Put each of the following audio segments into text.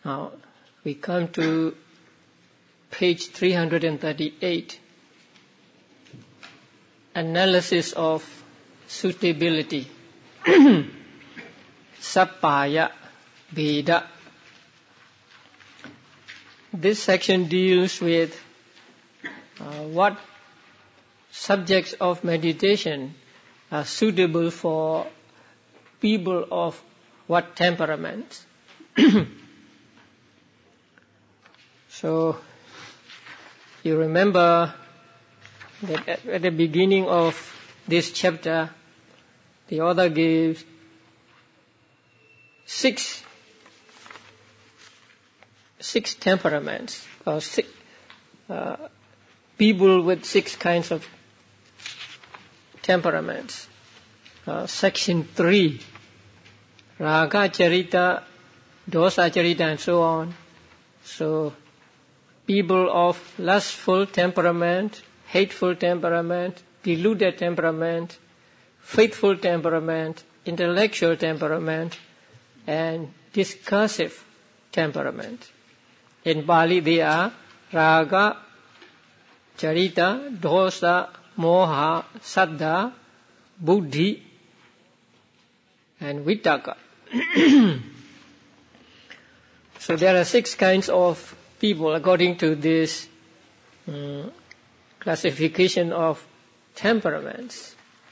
Now we come to page 338. Analysis of suitability. Sappaya Veda. This section deals with what subjects of meditation are suitable for people of what temperament. So, you remember that at the beginning of this chapter, the author gives six temperaments, or people with 6 kinds of temperaments. Section 3, Raga Charita, Dosa Charita, and so on. So, people of lustful temperament, hateful temperament, deluded temperament, faithful temperament, intellectual temperament, and discursive temperament. In Pali they are Raga, Charita, Dosa, Moha, Saddha, Buddhi, and Vittaka. So there are 6 kinds of people according to this classification of temperaments.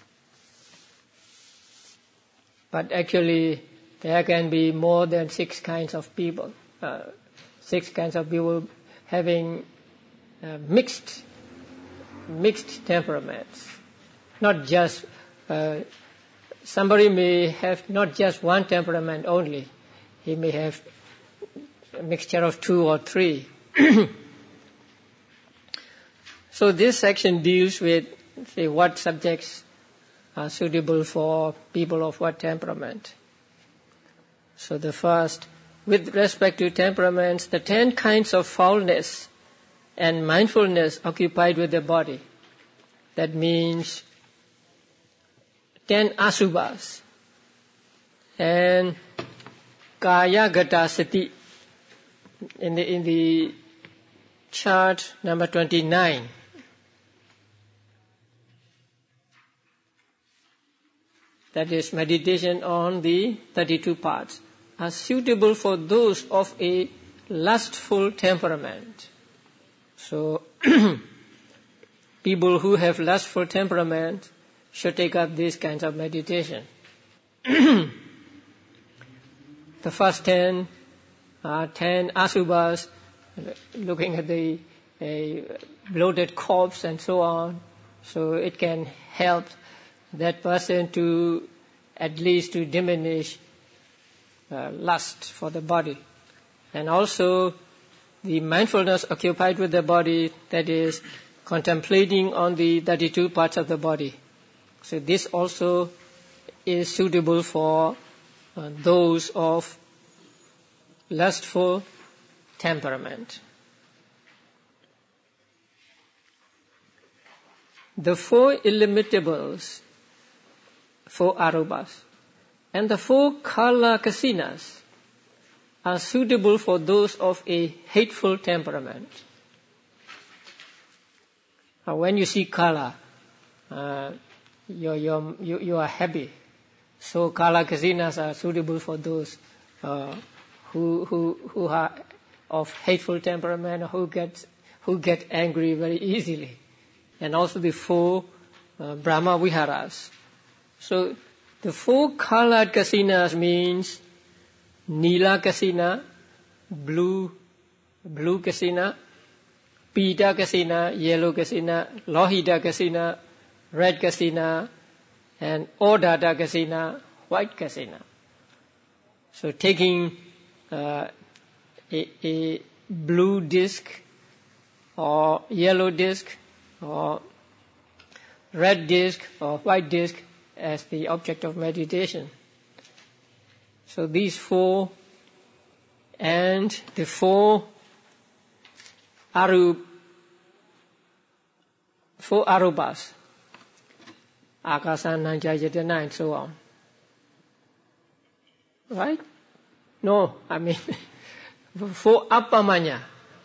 But actually there can be more than 6 kinds of people. 6 kinds of people having mixed temperaments. Not just somebody may have not just one temperament only. He may have a mixture of 2 or 3. So this section deals with, say, what subjects are suitable for people of what temperament. So the first, with respect to temperaments, the 10 kinds of foulness and mindfulness occupied with the body. That means 10 asubhas. And kaya gata sati in the chart number 29. That is meditation on the 32 parts, are suitable for those of a lustful temperament. So, people who have lustful temperament should take up these kinds of meditation. The first 10 are 10 asubhas, looking at the bloated corpse and so on. So it can help that person to at least to diminish lust for the body. And also the mindfulness occupied with the body, that is contemplating on the 32 parts of the body. So this also is suitable for those of lustful temperament. The 4 illimitables, 4 arubhas, and the 4 kala kasinas are suitable for those of a hateful temperament. When you see kala, you are happy. So kala kasinas are suitable for those who are of hateful temperament, who get angry very easily, and also the 4 Brahma viharas. So the 4 colored kasinas means Nila kasina, blue kasina, Pita kasina, yellow kasina, Lohita kasina, red kasina, and Odata kasina, white kasina. So taking a blue disc or yellow disc or red disc or white disc as the object of meditation. So these 4 and the 4 arubhas, Akasana, Jayatana, and so on. Right? No, I mean 4 Appamanya,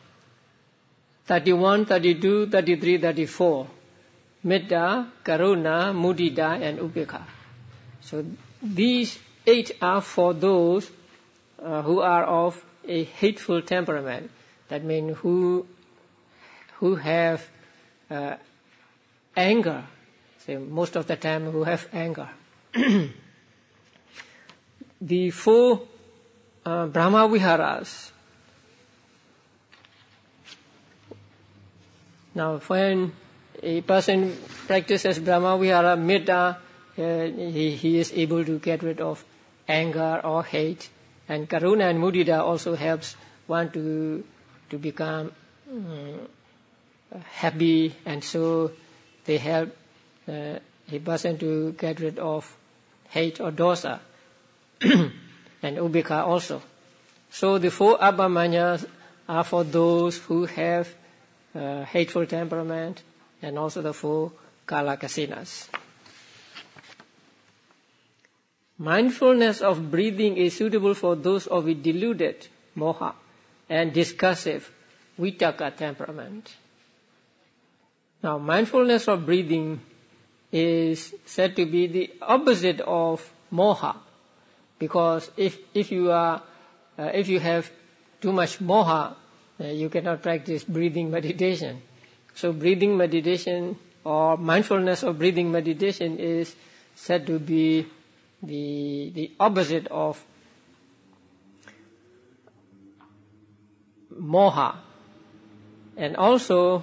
31, 32, 33, 34. Metta, Karuna, Mudita, and Upekkha. So these 8 are for those who are of a hateful temperament. That means who have anger. So most of the time who have anger. The 4 Brahma Viharas. Now when a person practices Brahma Vihara, Metta, he is able to get rid of anger or hate. And Karuna and Mudita also helps one to become happy, and so they help a person to get rid of hate or dosa. And Upekkha also. So the 4 Appamanyas are for those who have hateful temperament, and also the 4 Kalakasinas. Mindfulness of breathing is suitable for those of a deluded moha and discursive vitakka temperament. Now, mindfulness of breathing is said to be the opposite of moha, because if you have too much moha, you cannot practice breathing meditation. So breathing meditation or mindfulness of breathing meditation is said to be the opposite of moha. And also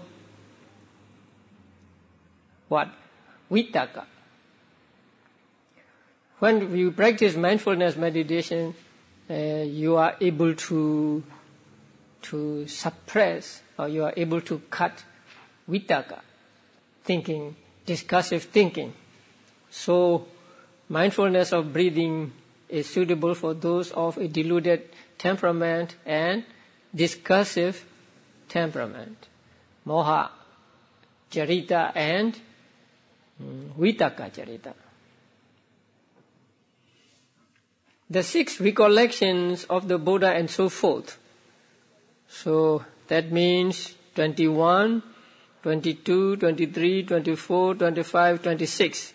what? Vitakka. When you practice mindfulness meditation, you are able to suppress, or you are able to cut vitakka, thinking, discursive thinking. So mindfulness of breathing is suitable for those of a deluded temperament and discursive temperament, moha charita and vitakka charita. The 6 recollections of the Buddha and so forth. So that means 21, 22, 23, 24, 25, 26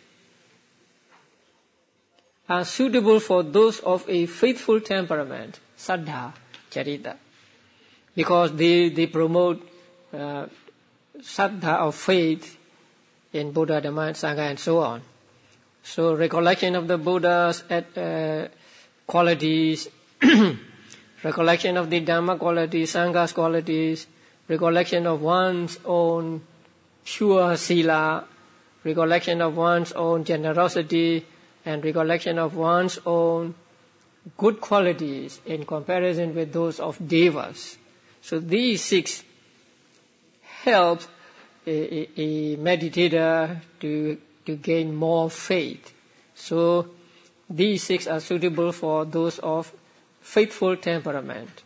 are suitable for those of a faithful temperament, saddha charita, because they promote saddha of faith in Buddha, Dhamma, and Sangha, and so on. So recollection of the Buddha's qualities, recollection of the Dhamma qualities, Sangha's qualities, recollection of one's own pure sila, recollection of one's own generosity, and recollection of one's own good qualities in comparison with those of devas. So these 6 help a meditator to gain more faith. So these 6 are suitable for those of faithful temperament.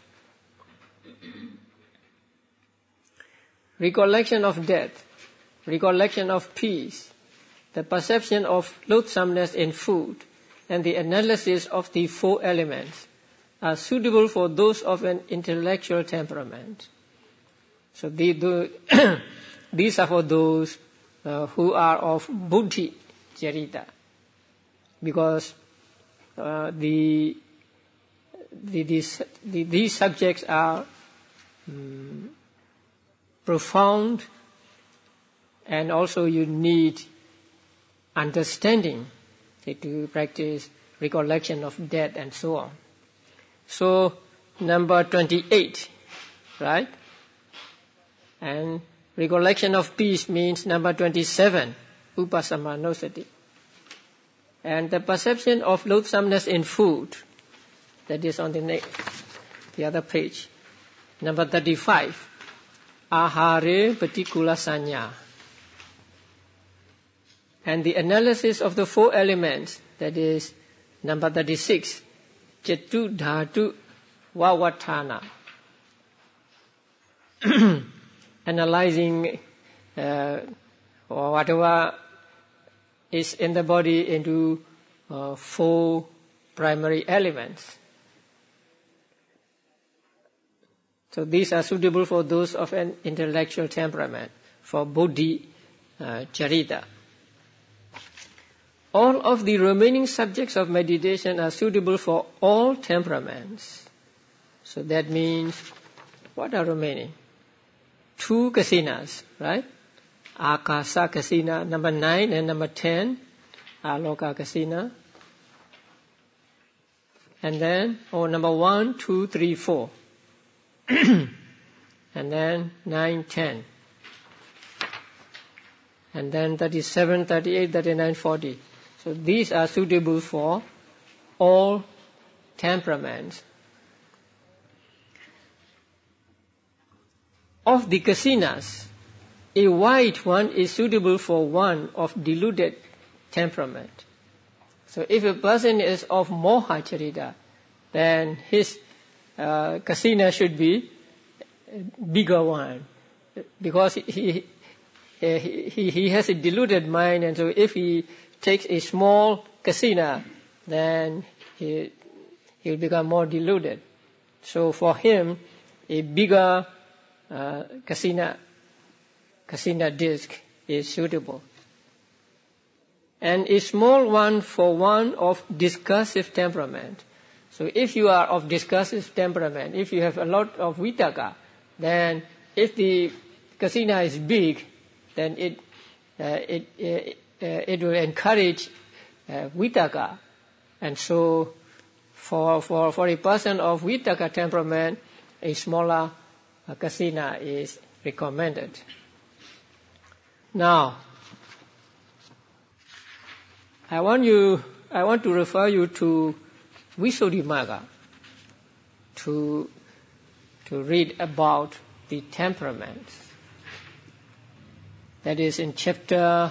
Recollection of death, recollection of peace, the perception of loathsomeness in food, and the analysis of the 4 elements are suitable for those of an intellectual temperament. So these are for those who are of buddhi charita, because these subjects are profound, and also you need understanding to practice recollection of death and so on. So number 28, right? And recollection of peace means number 27, upasammanosati. And the perception of loathsomeness in food, that is on the other page. Number 35, ahare patikula sanya. And the analysis of the 4 elements, that is number 36, chetu dhatu vavatthana. Analyzing or whatever is in the body into 4 primary elements. So these are suitable for those of an intellectual temperament, for Bodhi Charita. All of the remaining subjects of meditation are suitable for all temperaments. So that means, what are remaining? 2 kasinas, right? Akasa kasina, number 9 and number 10, Aloka kasina. And then, number 1, 2, 3, 4. And then 9, 10. And then 37, 38, 39, 40. So these are suitable for all temperaments. Of the kasinas, a white one is suitable for one of deluded temperament. So if a person is of moha charita, then his kasina should be bigger one, because he has a deluded mind, and so if he takes a small kasina, then he'll become more deluded. So for him, a bigger kasina disc is suitable. And a small one for one of discursive temperament. So if you are of discursive temperament, if you have a lot of vitaka, then if the kasina is big, then it will encourage vitaka. And so for a person of vitaka temperament, a smaller kasina is recommended. Now, I want to refer you to Visuddhimagga to read about the temperaments. That is in chapter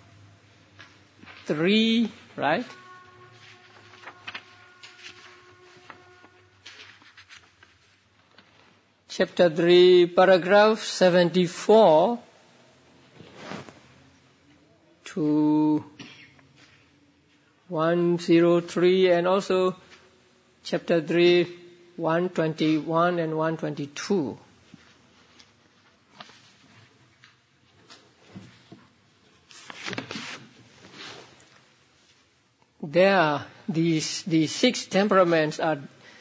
3, right? Chapter 3, paragraph 74 to 103, and also chapter 3, 121 and 122. There, these 6 temperaments are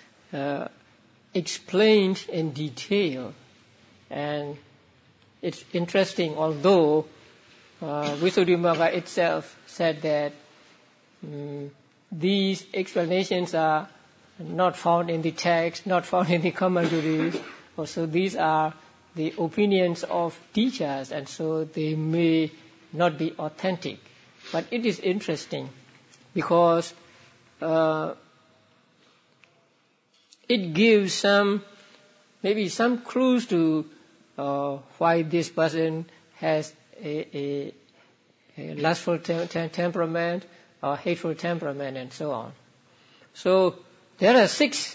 explained in detail, and it's interesting, although Visuddhimagga itself said that these explanations are not found in the text, not found in the commentaries. Also, these are the opinions of teachers, and so they may not be authentic. But it is interesting because it gives maybe some clues to why this person has a lustful temperament or hateful temperament, and so on. So there are six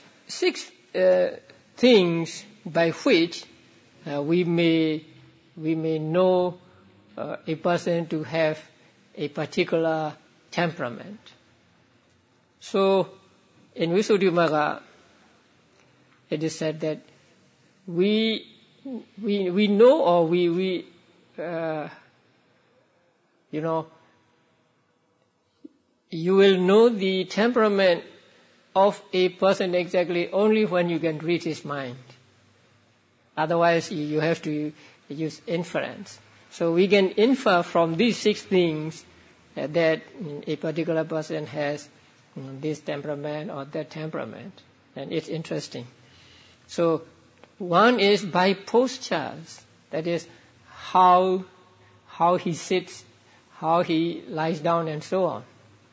things by which we may know a person to have a particular temperament. So in Visuddhimagga, it is said that we know, or you will know the temperament of a person exactly only when you can read his mind. Otherwise, you have to use inference. So we can infer from these 6 things that a particular person has this temperament or that temperament. And it's interesting. So one is by postures, that is how he sits, how he lies down, and so on.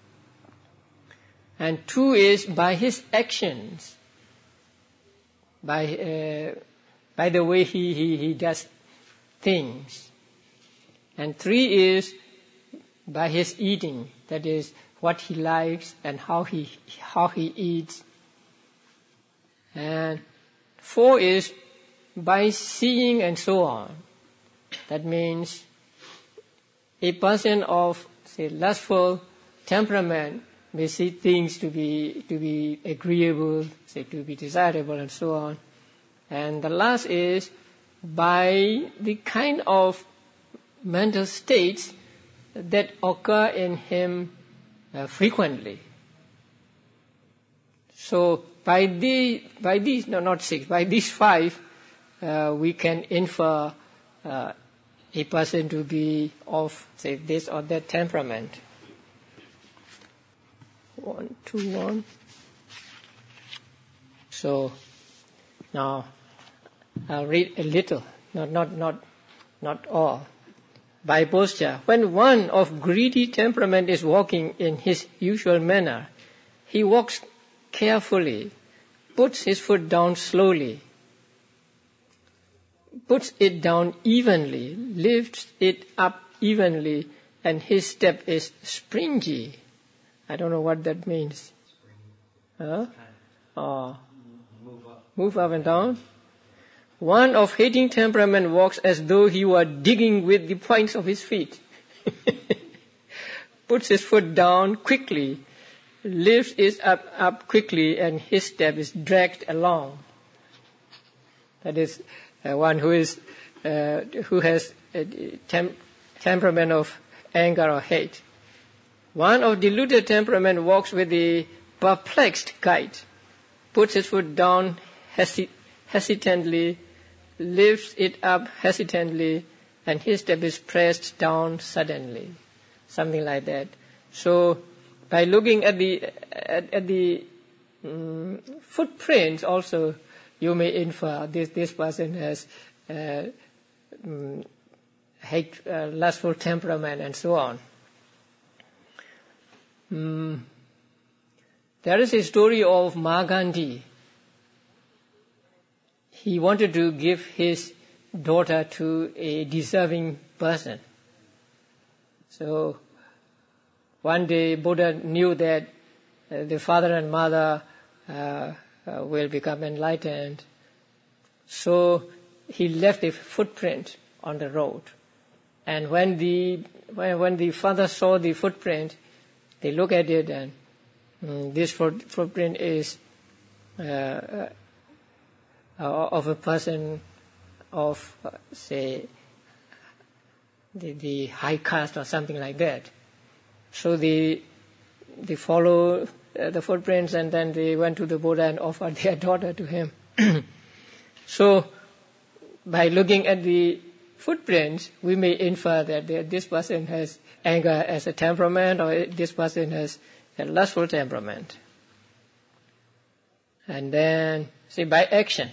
And 2 is by his actions, by the way he does things. And 3 is by his eating, that is what he likes and how he eats. And 4 is by seeing, and so on. That means a person of, say, lustful temperament may see things to be agreeable, say, to be desirable, and so on. And the last is by the kind of mental states that occur in him frequently. So by these 5, we can infer a person to be of, say, this or that temperament. 1, 2, 1. So now I'll read a little, not all. By posture, when one of greedy temperament is walking in his usual manner, he walks carefully, puts his foot down slowly, puts it down evenly, lifts it up evenly, and his step is springy. I don't know what that means. Huh? Oh. Move up and down. One of hating temperament walks as though he were digging with the points of his feet. Puts his foot down quickly, lifts it up quickly, and his step is dragged along. That is one who has a temperament of anger or hate. One of deluded temperament walks with a perplexed gait, puts his foot down hesitantly, lifts it up hesitantly, and his step is pressed down suddenly. Something like that. So by looking at the footprints also, you may infer this person has lustful temperament and so on. There is a story of Mahatma Gandhi. He wanted to give his daughter to a deserving person. So one day Buddha knew that the father and mother will become enlightened. So he left a footprint on the road. And when the father saw the footprint, they look at it, and this footprint is of a person of, say, the high caste or something like that. So they follow the footprints, and then they went to the Buddha and offered their daughter to him. So by looking at the footprints, we may infer that this person has anger as a temperament, or this person has a lustful temperament. And then, see, by action.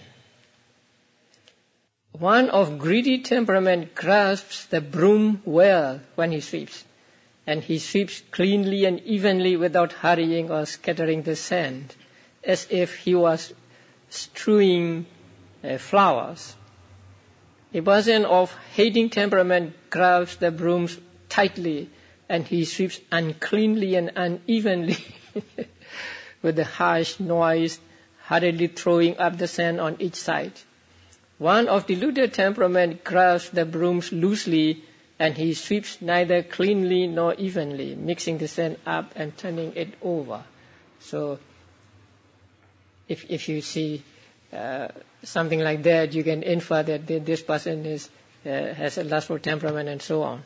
One of greedy temperament grasps the broom well when he sweeps, and he sweeps cleanly and evenly without hurrying or scattering the sand, as if he was strewing flowers. A person of hating temperament grabs the brooms tightly, and he sweeps uncleanly and unevenly with a harsh noise, hurriedly throwing up the sand on each side. One of deluded temperament grabs the brooms loosely, and he sweeps neither cleanly nor evenly, mixing the sand up and turning it over. So if you see something like that, you can infer that this person has a lustful temperament and so on.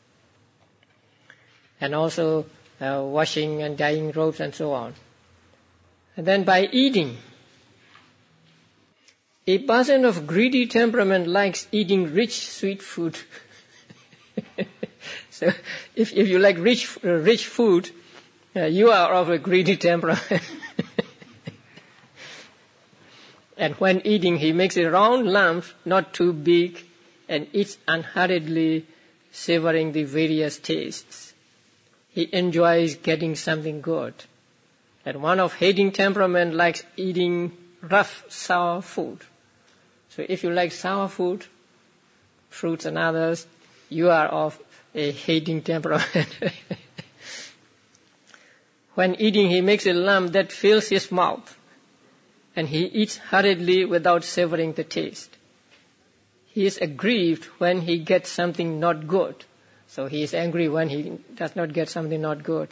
And also washing and dyeing robes and so on. And then by eating. A person of greedy temperament likes eating rich, sweet food. So if you like rich food, you are of a greedy temperament. And when eating, he makes a round lump, not too big, and eats unhurriedly, savoring the various tastes. He enjoys getting something good. And one of hating temperament likes eating rough, sour food. So if you like sour food, fruits and others, you are of a hating temperament. When eating, he makes a lump that fills his mouth, and he eats hurriedly without savoring the taste. He is aggrieved when he gets something not good. So he is angry when he does not get something not good.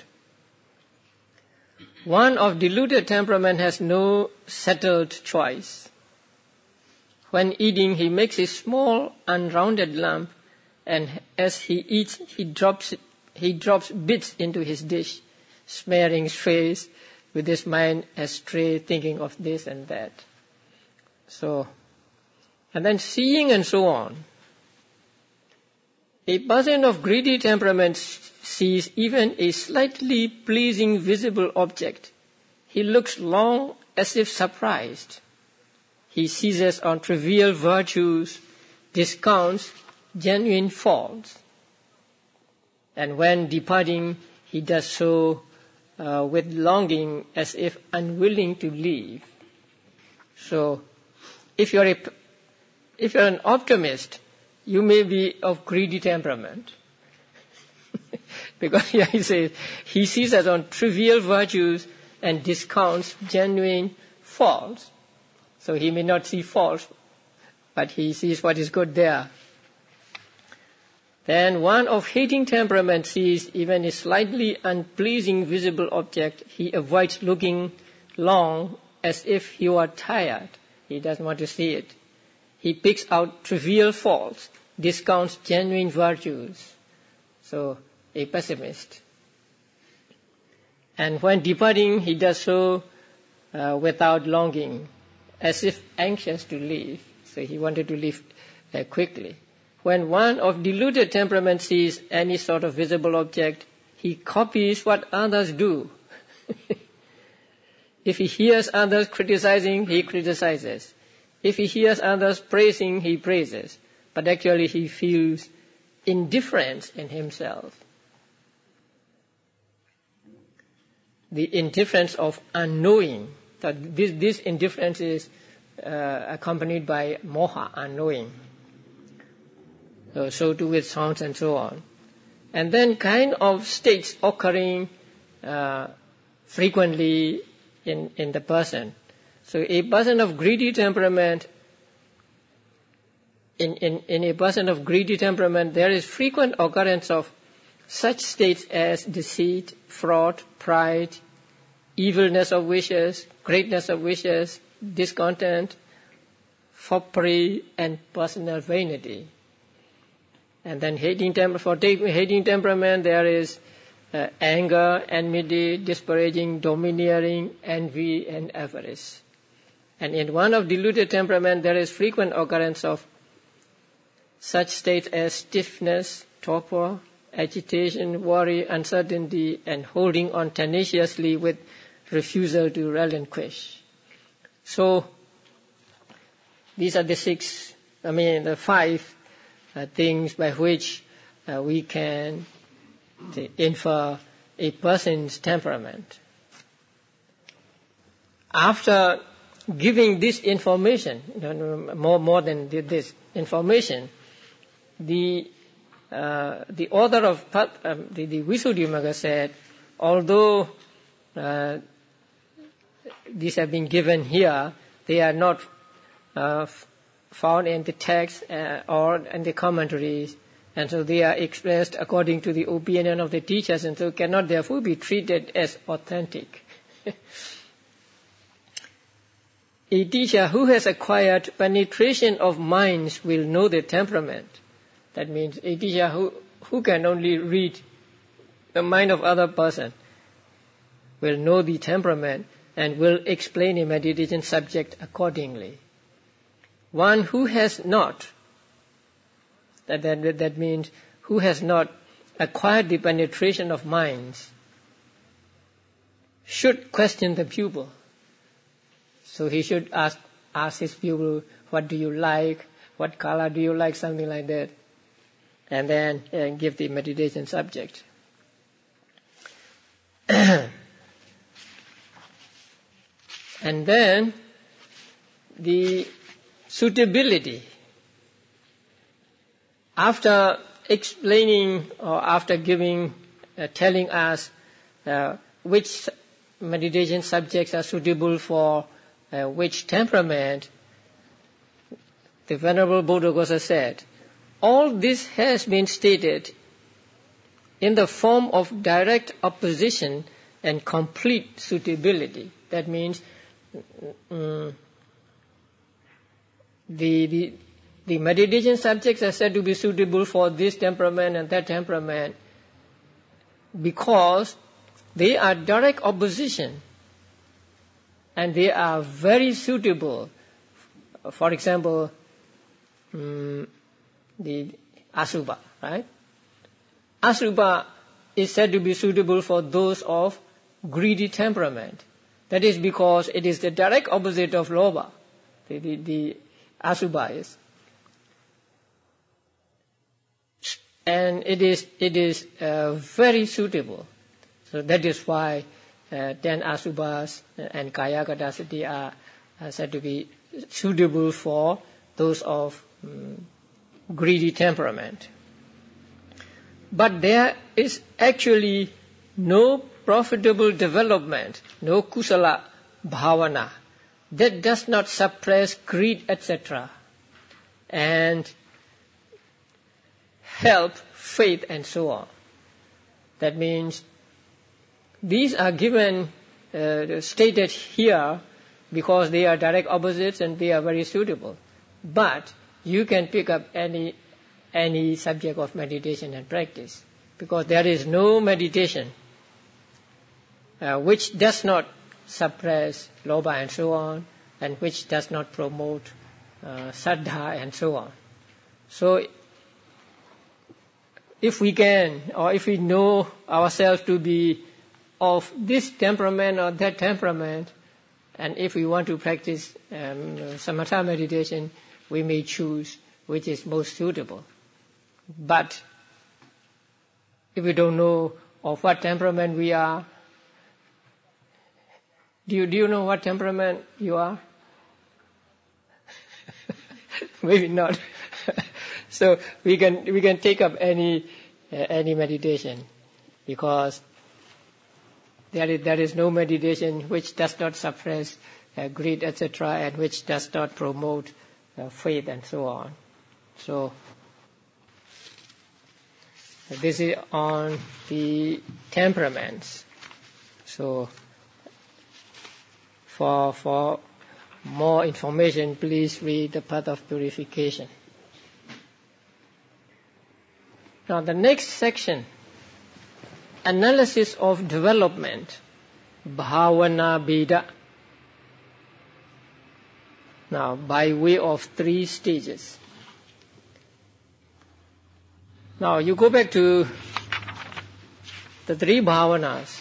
One of deluded temperament has no settled choice. When eating, he makes a small unrounded lump, and as he eats, he drops bits into his dish, smearing his face with his mind astray, thinking of this and that. So, and then seeing and so on. A person of greedy temperament sees even a slightly pleasing visible object. He looks long as if surprised. He seizes on trivial virtues, discounts genuine faults. And when departing, he does so with longing, as if unwilling to leave. So, if you're an optimist, you may be of greedy temperament. Because here he says, he seizes on trivial virtues and discounts genuine faults. So he may not see faults, but he sees what is good there. Then one of hating temperament sees even a slightly unpleasing visible object. He avoids looking long as if he were tired. He doesn't want to see it. He picks out trivial faults, discounts genuine virtues. So, a pessimist. And when departing, he does so without longing, as if anxious to leave. So he wanted to leave quickly. When one of deluded temperament sees any sort of visible object, he copies what others do. If he hears others criticizing, he criticizes. If he hears others praising, he praises. But actually he feels indifference in himself. The indifference of unknowing. That this indifference is accompanied by moha, unknowing. So too with sounds and so on. And then kind of states occurring frequently in the person. So a person of greedy temperament, in a person of greedy temperament, there is frequent occurrence of such states as deceit, fraud, pride, evilness of wishes, greatness of wishes, discontent, foppery, and personal vanity. And then hating temperament, there is anger, enmity, disparaging, domineering, envy, and avarice. And in one of deluded temperament, there is frequent occurrence of such states as stiffness, torpor, agitation, worry, uncertainty, and holding on tenaciously with refusal to relinquish. So, these are the 5 things by which we can infer a person's temperament. After giving this information, more than this information, the author of the Visuddhimagga said, although these have been given here, they are not found in the text or in the commentaries, and so they are expressed according to the opinion of the teachers, and so cannot therefore be treated as authentic. A teacher who has acquired penetration of minds will know the temperament. That means a teacher who can only read the mind of other person will know the temperament and will explain a meditation subject accordingly. One who has not, that means who has not acquired the penetration of minds, should question the pupil. So he should ask his pupil, what do you like, what color do you like, something like that, and then give the meditation subject. And then the suitability. After explaining or after telling us which meditation subjects are suitable for which temperament, the Venerable Buddhaghosa said, all this has been stated in the form of direct opposition and complete suitability. That means the meditation subjects are said to be suitable for this temperament and that temperament because they are direct opposition and they are very suitable. For example, the Asubha, right? Asubha is said to be suitable for those of greedy temperament. That is because it is the direct opposite of Lobha. The Asubha is. And it is very suitable. So that is why 10 Asubhas and Kaya Kadasati are said to be suitable for those of greedy temperament. But there is actually no profitable development, no kusala bhavana that does not suppress greed, etc. and help faith and so on. That means these are given, stated here because they are direct opposites and they are very suitable. But you can pick up any subject of meditation and practice because there is no meditation which does not suppress lobha and so on, and which does not promote saddha and so on. So if we can, or if we know ourselves to be of this temperament or that temperament, and if we want to practice samatha meditation, we may choose which is most suitable. But if we don't know of what temperament we are, do you know what temperament you are? Maybe not. So we can take up any meditation because there is no meditation which does not suppress greed, etc., and which does not promote faith and so on. So this is on the temperaments. So for more information, please read the Path of Purification. Now the next section, analysis of development, Bhavana Bheda. Now by way of 3 stages. Now you go back to the 3 bhavanas.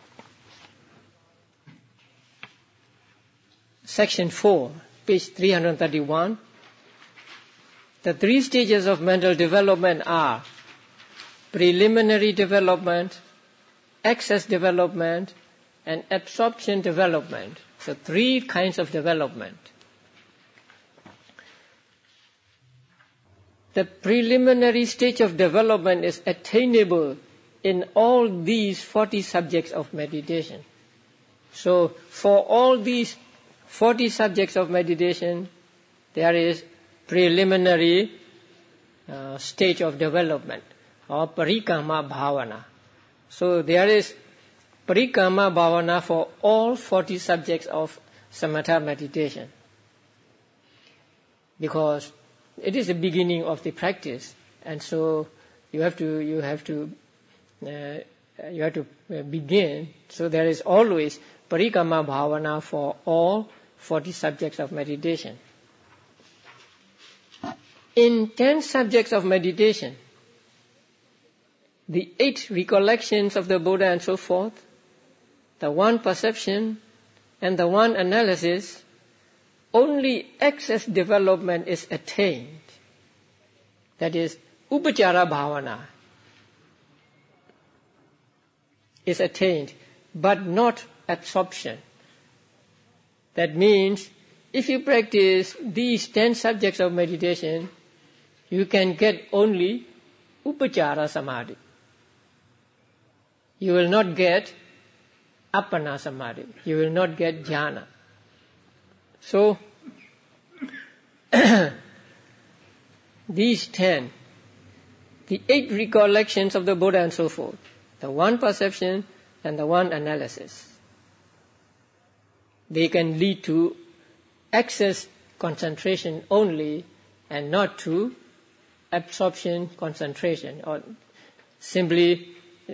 Section 4, page 331. The 3 stages of mental development are preliminary development, access development, and absorption development. So 3 kinds of development. The preliminary stage of development is attainable in all these 40 subjects of meditation. So for all these 40 subjects of meditation, there is preliminary stage of development or parikama bhavana. So there is parikama bhavana for all 40 subjects of samatha meditation, because it is the beginning of the practice, and so you have to begin. So there is always parikama bhavana for all 40 subjects of meditation. In 10 subjects of meditation, the 8 recollections of the Buddha and so forth, the 1 perception and the 1 analysis, only access development is attained. That is, upachara bhavana is attained, but not absorption. That means, if you practice these 10 subjects of meditation, you can get only upachara samadhi. You will not get appana samadhi. You will not get jhana. So, these 10, the 8 recollections of the Buddha and so forth, the 1 perception and the 1 analysis, they can lead to access concentration only and not to absorption concentration, or simply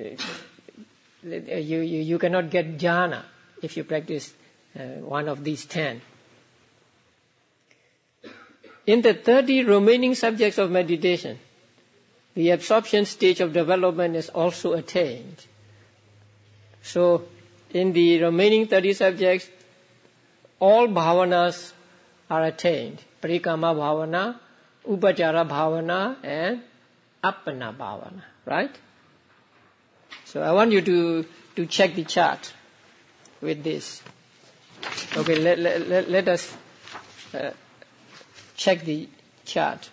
you cannot get jhana if you practice one of these 10. In the 30 remaining subjects of meditation, the absorption stage of development is also attained. So, in the remaining 30 subjects, all bhavanas are attained. Parikama bhavana, upachara bhavana, and appana bhavana. Right? So I want you to check the chart with this. Okay, let us check the chart.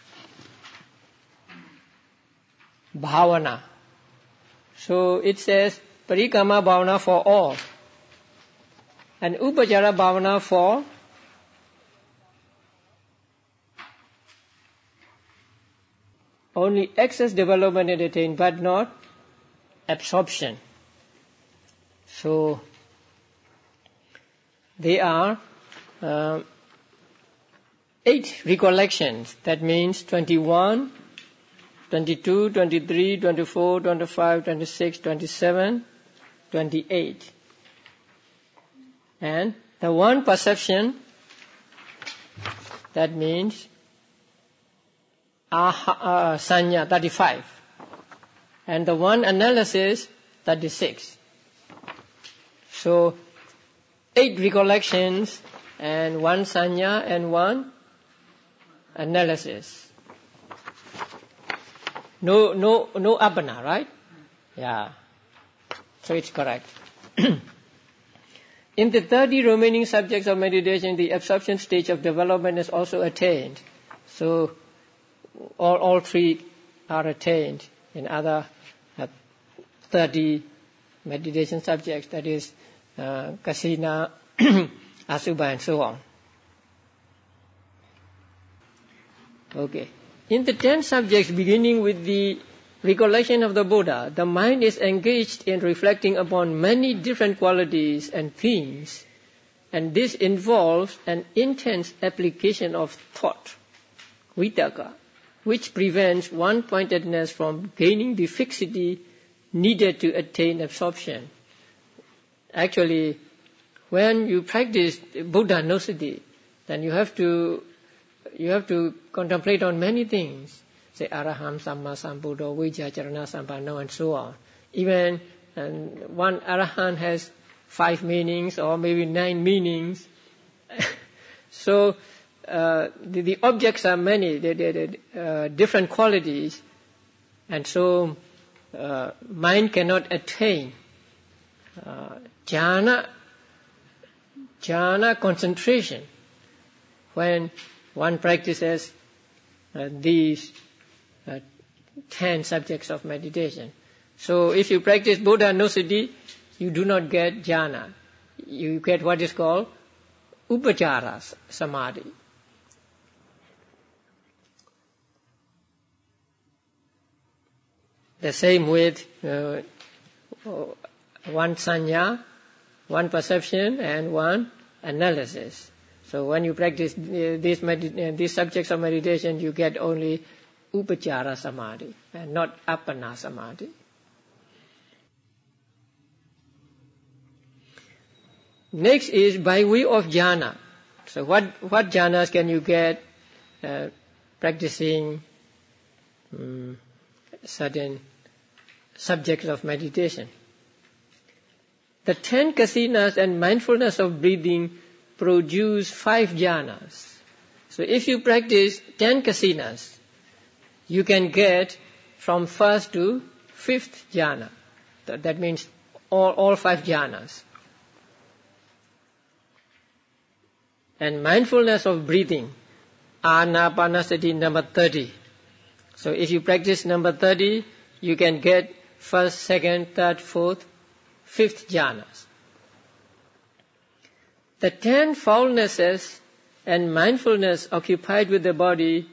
Bhavana. So it says parikama bhavana for all, and upachara bhavana for only excess development is attained, but not absorption. So they are 8 recollections. That means 21, 22, 23, 24, 25, 26, 27, 28. And the one perception, that means sanya, 35. And the one analysis, 36. So 8 recollections and 1 sanya and 1 analysis. No appana, right? Yeah. So it's correct. In the 30 remaining subjects of meditation, the absorption stage of development is also attained. So all 3 are attained in other 30 meditation subjects, that is kasina, asubha, and so on. Okay. In the 10 subjects beginning with the recollection of the Buddha, the mind is engaged in reflecting upon many different qualities and themes, and this involves an intense application of thought, vitaka, which prevents one-pointedness from gaining the fixity needed to attain absorption. Actually, when you practice Buddha Nusati, then you have to contemplate on many things. Say Araham Samma Sambuddho, Vijjacharana Sampanno, and so on. Even one Arahant has 5 meanings or maybe 9 meanings. So the objects are many, they're different qualities, and so mind cannot attain jhana concentration when one practices these 10 subjects of meditation. So if you practice Buddha Nusati, you do not get jhana. You get what is called upachara samadhi. The same with one sanya, one perception, and one analysis. So when you practice these subjects of meditation, you get only upachara samadhi and not appana samadhi. Next is by way of jhana. So what jhanas can you get practicing certain subjects of meditation? The 10 kasinas and mindfulness of breathing produce 5 jhanas. So if you practice 10 kasinas, you can get from 1st to 5th jhana. That means all 5 jhanas. And mindfulness of breathing, anapanasati number 30. So if you practice number 30, you can get 1st, 2nd, 3rd, 4th, 5th jhanas. The 10 foulnesses and mindfulness occupied with the body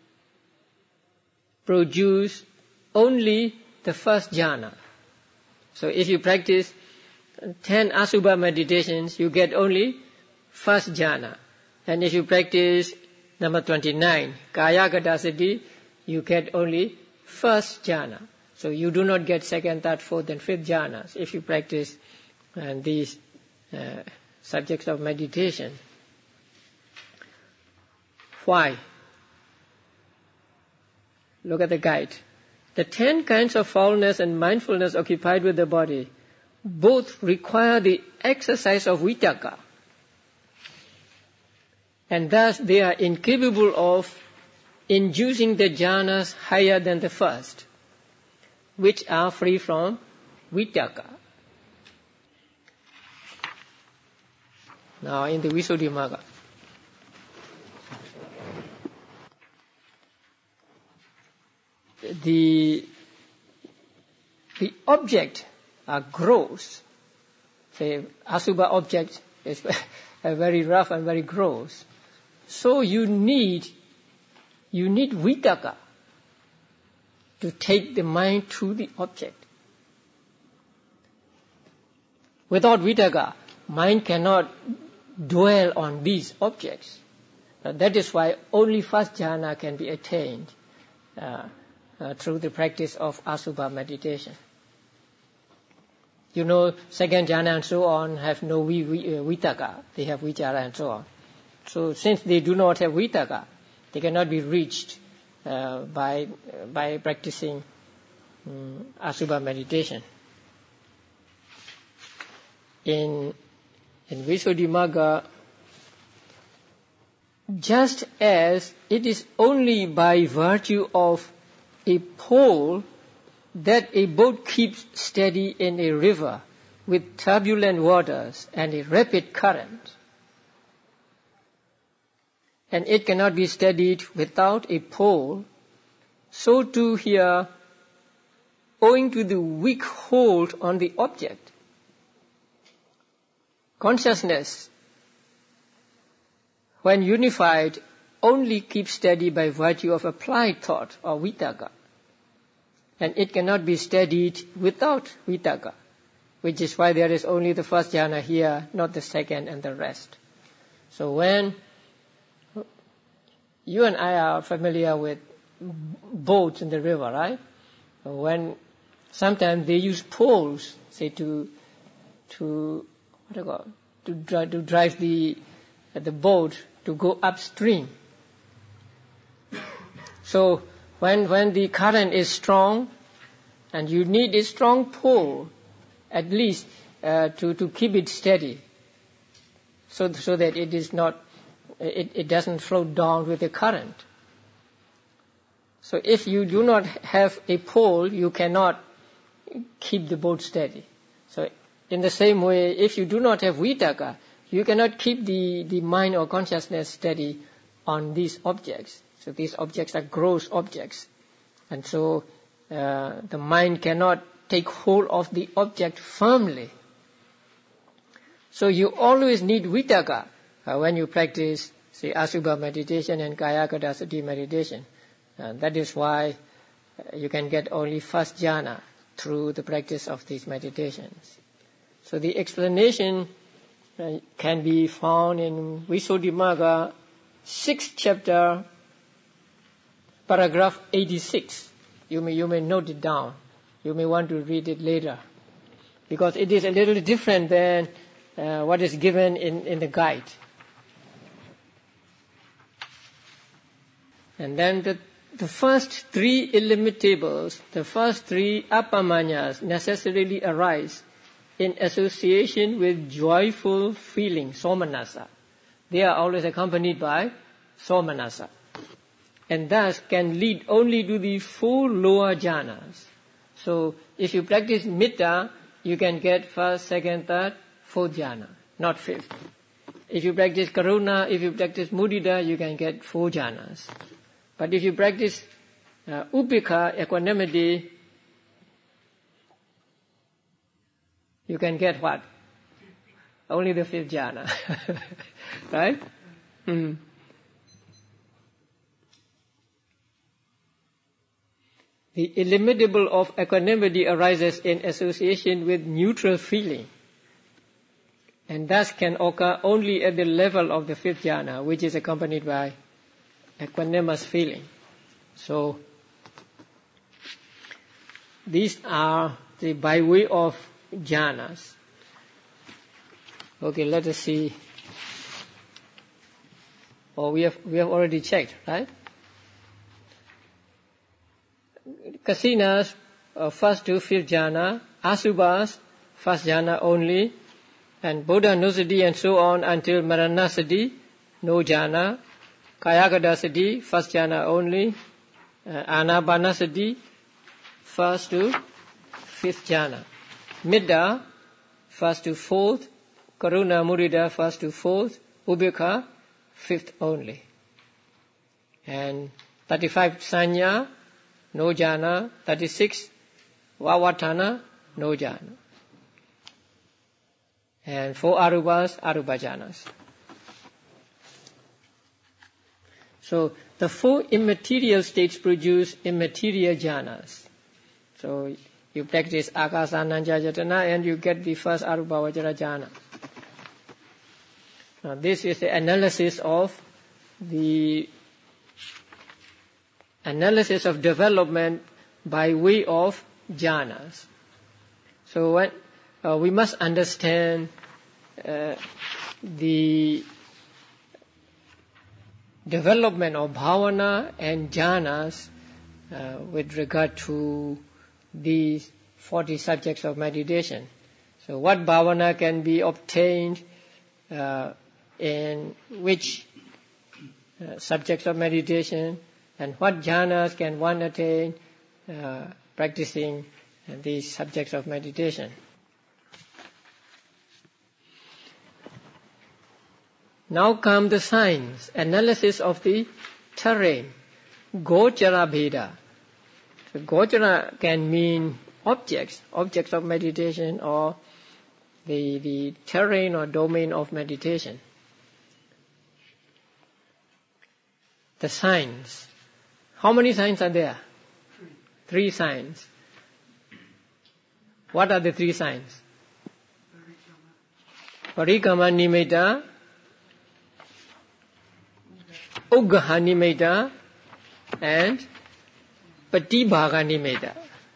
produce only the 1st jhana. So if you practice 10 asubha meditations, you get only 1st jhana. And if you practice number 29, Kaya Gata Sati, you get only first jhana. So you do not get second, third, fourth and fifth jhanas if you practice these subjects of meditation. Why? Look at the guide. The 10 kinds of foulness and mindfulness occupied with the body both require the exercise of vitaka. And thus they are incapable of inducing the jhanas higher than the first, which are free from vitaka. Now in the Visuddhimagga, the object are gross. Say asubha object is very rough and very gross. So you need vitaka to take the mind to the object. Without vitaka, mind cannot dwell on these objects. That is why only first jhana can be attained through the practice of asubha meditation. You know, second jhana and so on have no vitaka. They have vichara and so on. So since they do not have vitaka, they cannot be reached by practicing asubha meditation. In Visuddhimagga, just as it is only by virtue of a pole that a boat keeps steady in a river with turbulent waters and a rapid current, and it cannot be steadied without a pole, so too here, owing to the weak hold on the object, consciousness, when unified, only keeps steady by virtue of applied thought or vitaka. And it cannot be steadied without vitaka, which is why there is only the first jhana here, not the second and the rest. So when you and I are familiar with boats in the river, right? When sometimes they use poles, say to drive the boat to go upstream. So when the current is strong, and you need a strong pole, at least to keep it steady, so that it is not, it doesn't float down with the current. So if you do not have a pole, you cannot keep the boat steady. So in the same way, if you do not have vitaka, you cannot keep the mind or consciousness steady on these objects. So these objects are gross objects. And so the mind cannot take hold of the object firmly. So you always need vitaka when you practice, say, asubha meditation and kaya gata sati meditation. That is why you can get only first jhana through the practice of these meditations. So the explanation can be found in Visuddhimagga, 6th chapter, paragraph 86. You may note it down. You may want to read it later, because it is a little different than what is given in the guide. And then the first 3 illimitables, the first 3 appamanyas necessarily arise in association with joyful feeling, somanasa. They are always accompanied by somanasa, and thus can lead only to the 4 lower jhanas. So if you practice metta, you can get first, second, third, fourth jhana, not fifth. If you practice karuna, if you practice mudita, you can get 4 jhanas. But if you practice upekha, equanimity, you can get what? Only the 5th jhana. Right? The illimitable of equanimity arises in association with neutral feeling. and thus can occur only at the level of the fifth jhana, which is accompanied by equanimous feeling. So these are the by way of jhanas. Okay, let us see. We have already checked, right? Kasinas, first to fifth jhana, asubhas, first jhana only, and Bodhanusati and so on until Maranasati, no jhana, Kayakadasati, first jhana only, Anapanasati, first to fifth jhana, Midda, first to fourth, Karuna Mudita, first to fourth, Ubekha, fifth only. And 35 Sanya, no jhana, 36 Vavatana, no jhana. And 4 Arubas, Aruba jhanas. So the 4 immaterial states produce immaterial jhanas. So you practice Akasananjayatana and you get the first Aruba Vajra jhana. Now this is the analysis of development by way of jhanas. So when we must understand the development of bhavana and jhanas with regard to these 40 subjects of meditation. So what bhavana can be obtained in which subjects of meditation, and what jhanas can one attain practicing these subjects of meditation. Now come the signs, analysis of the terrain, Gochara Bheda. So Gochara can mean objects of meditation, or the terrain or domain of meditation. The signs. How many signs are there? 3 signs. What are the 3 signs? Parikama Nimitta, Uggaha Nimitta, and Patibhaga Nimitta.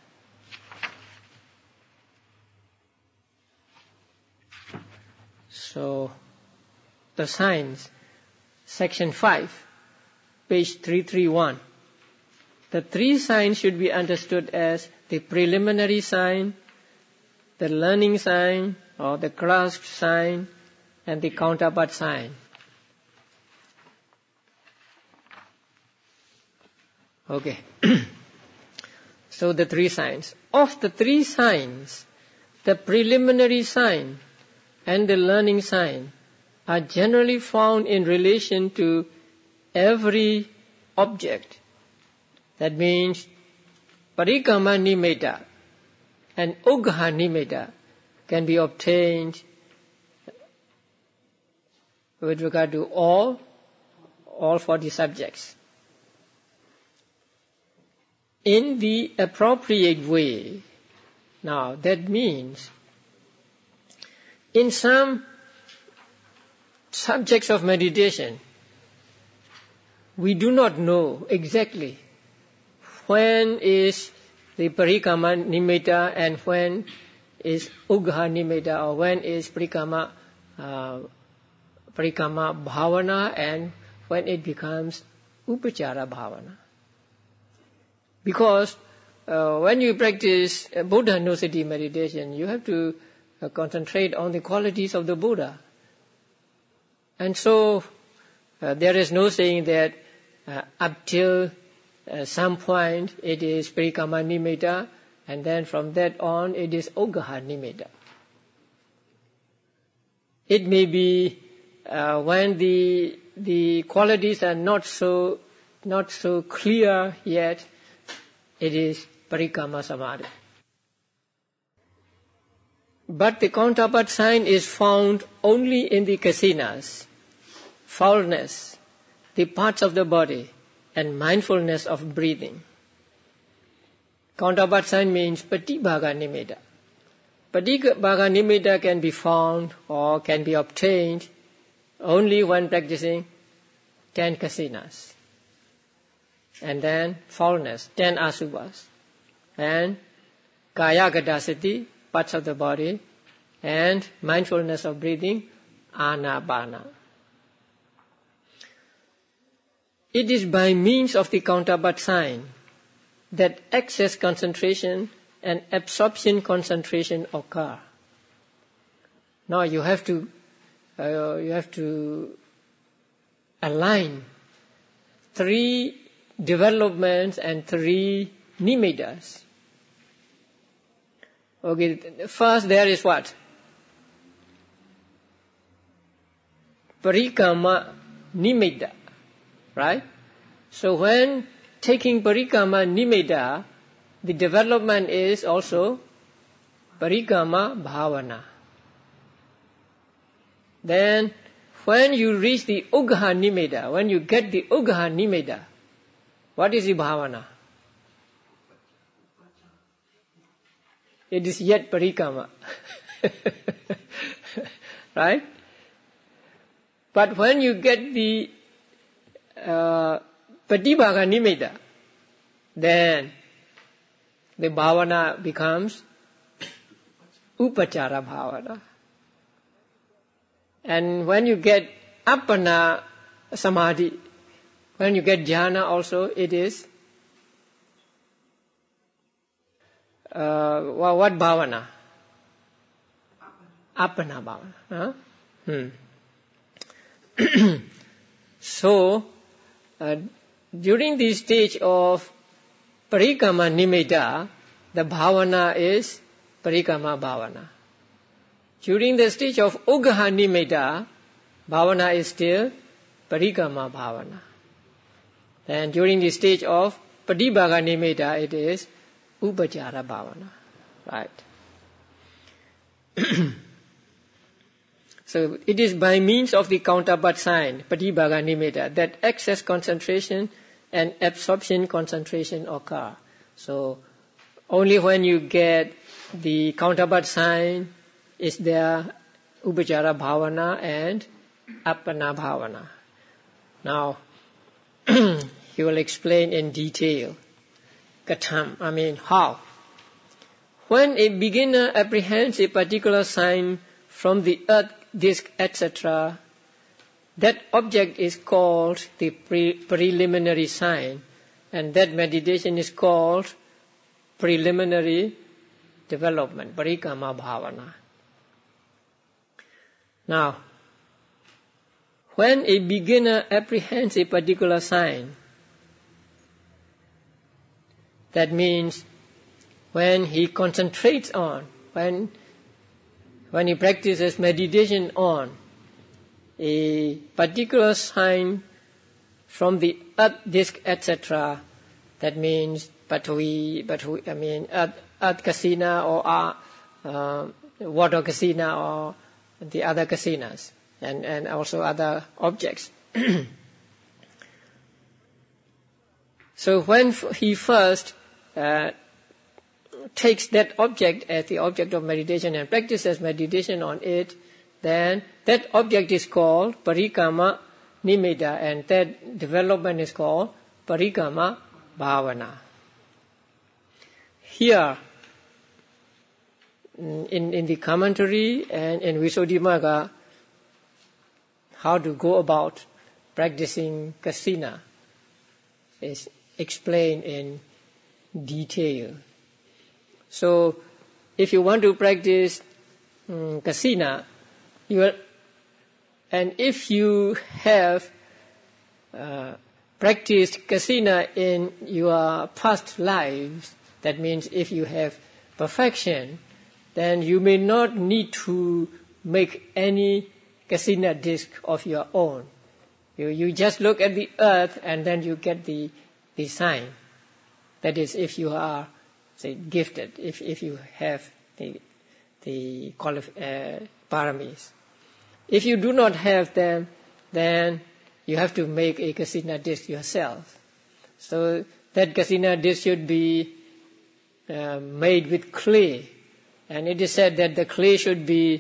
So, the signs, section 5, page 331. The 3 signs should be understood as the preliminary sign, the learning sign, or the grasp sign, and the counterpart sign. Okay. So the 3 signs. Of the 3 signs, the preliminary sign and the learning sign are generally found in relation to every object. That means Parikama Nimitta and Uggaha Nimitta can be obtained with regard to all 40 subjects in the appropriate way. Now that means in some subjects of meditation we do not know exactly when is the Parikama Nimitta and when is Uggaha Nimitta, or when is Parikama Bhavana and when it becomes Upachara Bhavana. Because when you practice Bodhanusati meditation, you have to concentrate on the qualities of the Buddha. And so there is no saying that up till some point it is Parikama Nimitta, and then from that on it is Uggaha Nimitta. It may be when the qualities are not so clear yet, it is Parikama Samadhi. But the counterpart sign is found only in the kasinas, foulness, the parts of the body, and mindfulness of breathing. Counterpart sign means Patibhaga Nimitta. Patibhaga nimitta can be found or can be obtained only when practicing 10 kasinas. And then foulness, 10 asubhas. And kaya gadasati, parts of the body. And mindfulness of breathing, anapana. It is by means of the counterpart sign that excess concentration and absorption concentration occur. Now you have to align 3 developments and 3 nimittas. Okay, first there is what? Parikama nimitta, right? So when taking parikama nimitta, the development is also parikama bhavana. Then when you reach the uggaha nimitta, when you get the uggaha nimitta, what is the bhavana? It is yet parikama. Right? But when you get the patibhaga nimitta, then the bhavana becomes upachara bhavana. And when you get appana samadhi, when you get jhana also, it is what bhavana? Appana bhavana. Huh? So, during the stage of parikama nimitta, the bhavana is parikama bhavana. During the stage of uggaha nimitta, bhavana is still parikama bhavana. And during the stage of patibhaga nimitta, it is upachara bhavana. Right? So it is by means of the counterpart sign, patibhaga nimitta, that excess concentration and absorption concentration occur. So only when you get the counterpart sign is there upachara bhavana and appana bhavana. Now he will explain in detail. Katham, how? When a beginner apprehends a particular sign from the earth, disk, etc., that object is called the preliminary sign, and that meditation is called preliminary development, parikama bhavana. Now, when a beginner apprehends a particular sign, that means when he concentrates on, when he practices meditation on a particular sign from the earth, disk, etc., that means earth kasina or water kasina or the other kasinas, and also other objects. So when he first takes that object as the object of meditation and practices meditation on it, then that object is called parikama nimitta, and that development is called parikama bhavana. Here, in the commentary and in Visuddhimagga, how to go about practicing kasina is explained in detail. So, if you want to practice kasina, and if you have practiced kasina in your past lives, that means if you have perfection, then you may not need to make any kasina disc of your own. You just look at the earth and then you get the sign. That is, if you are, say, gifted, if you have the paramis. If you do not have them, then you have to make a kasina disc yourself. So that kasina disc should be made with clay And it is said that the clay should be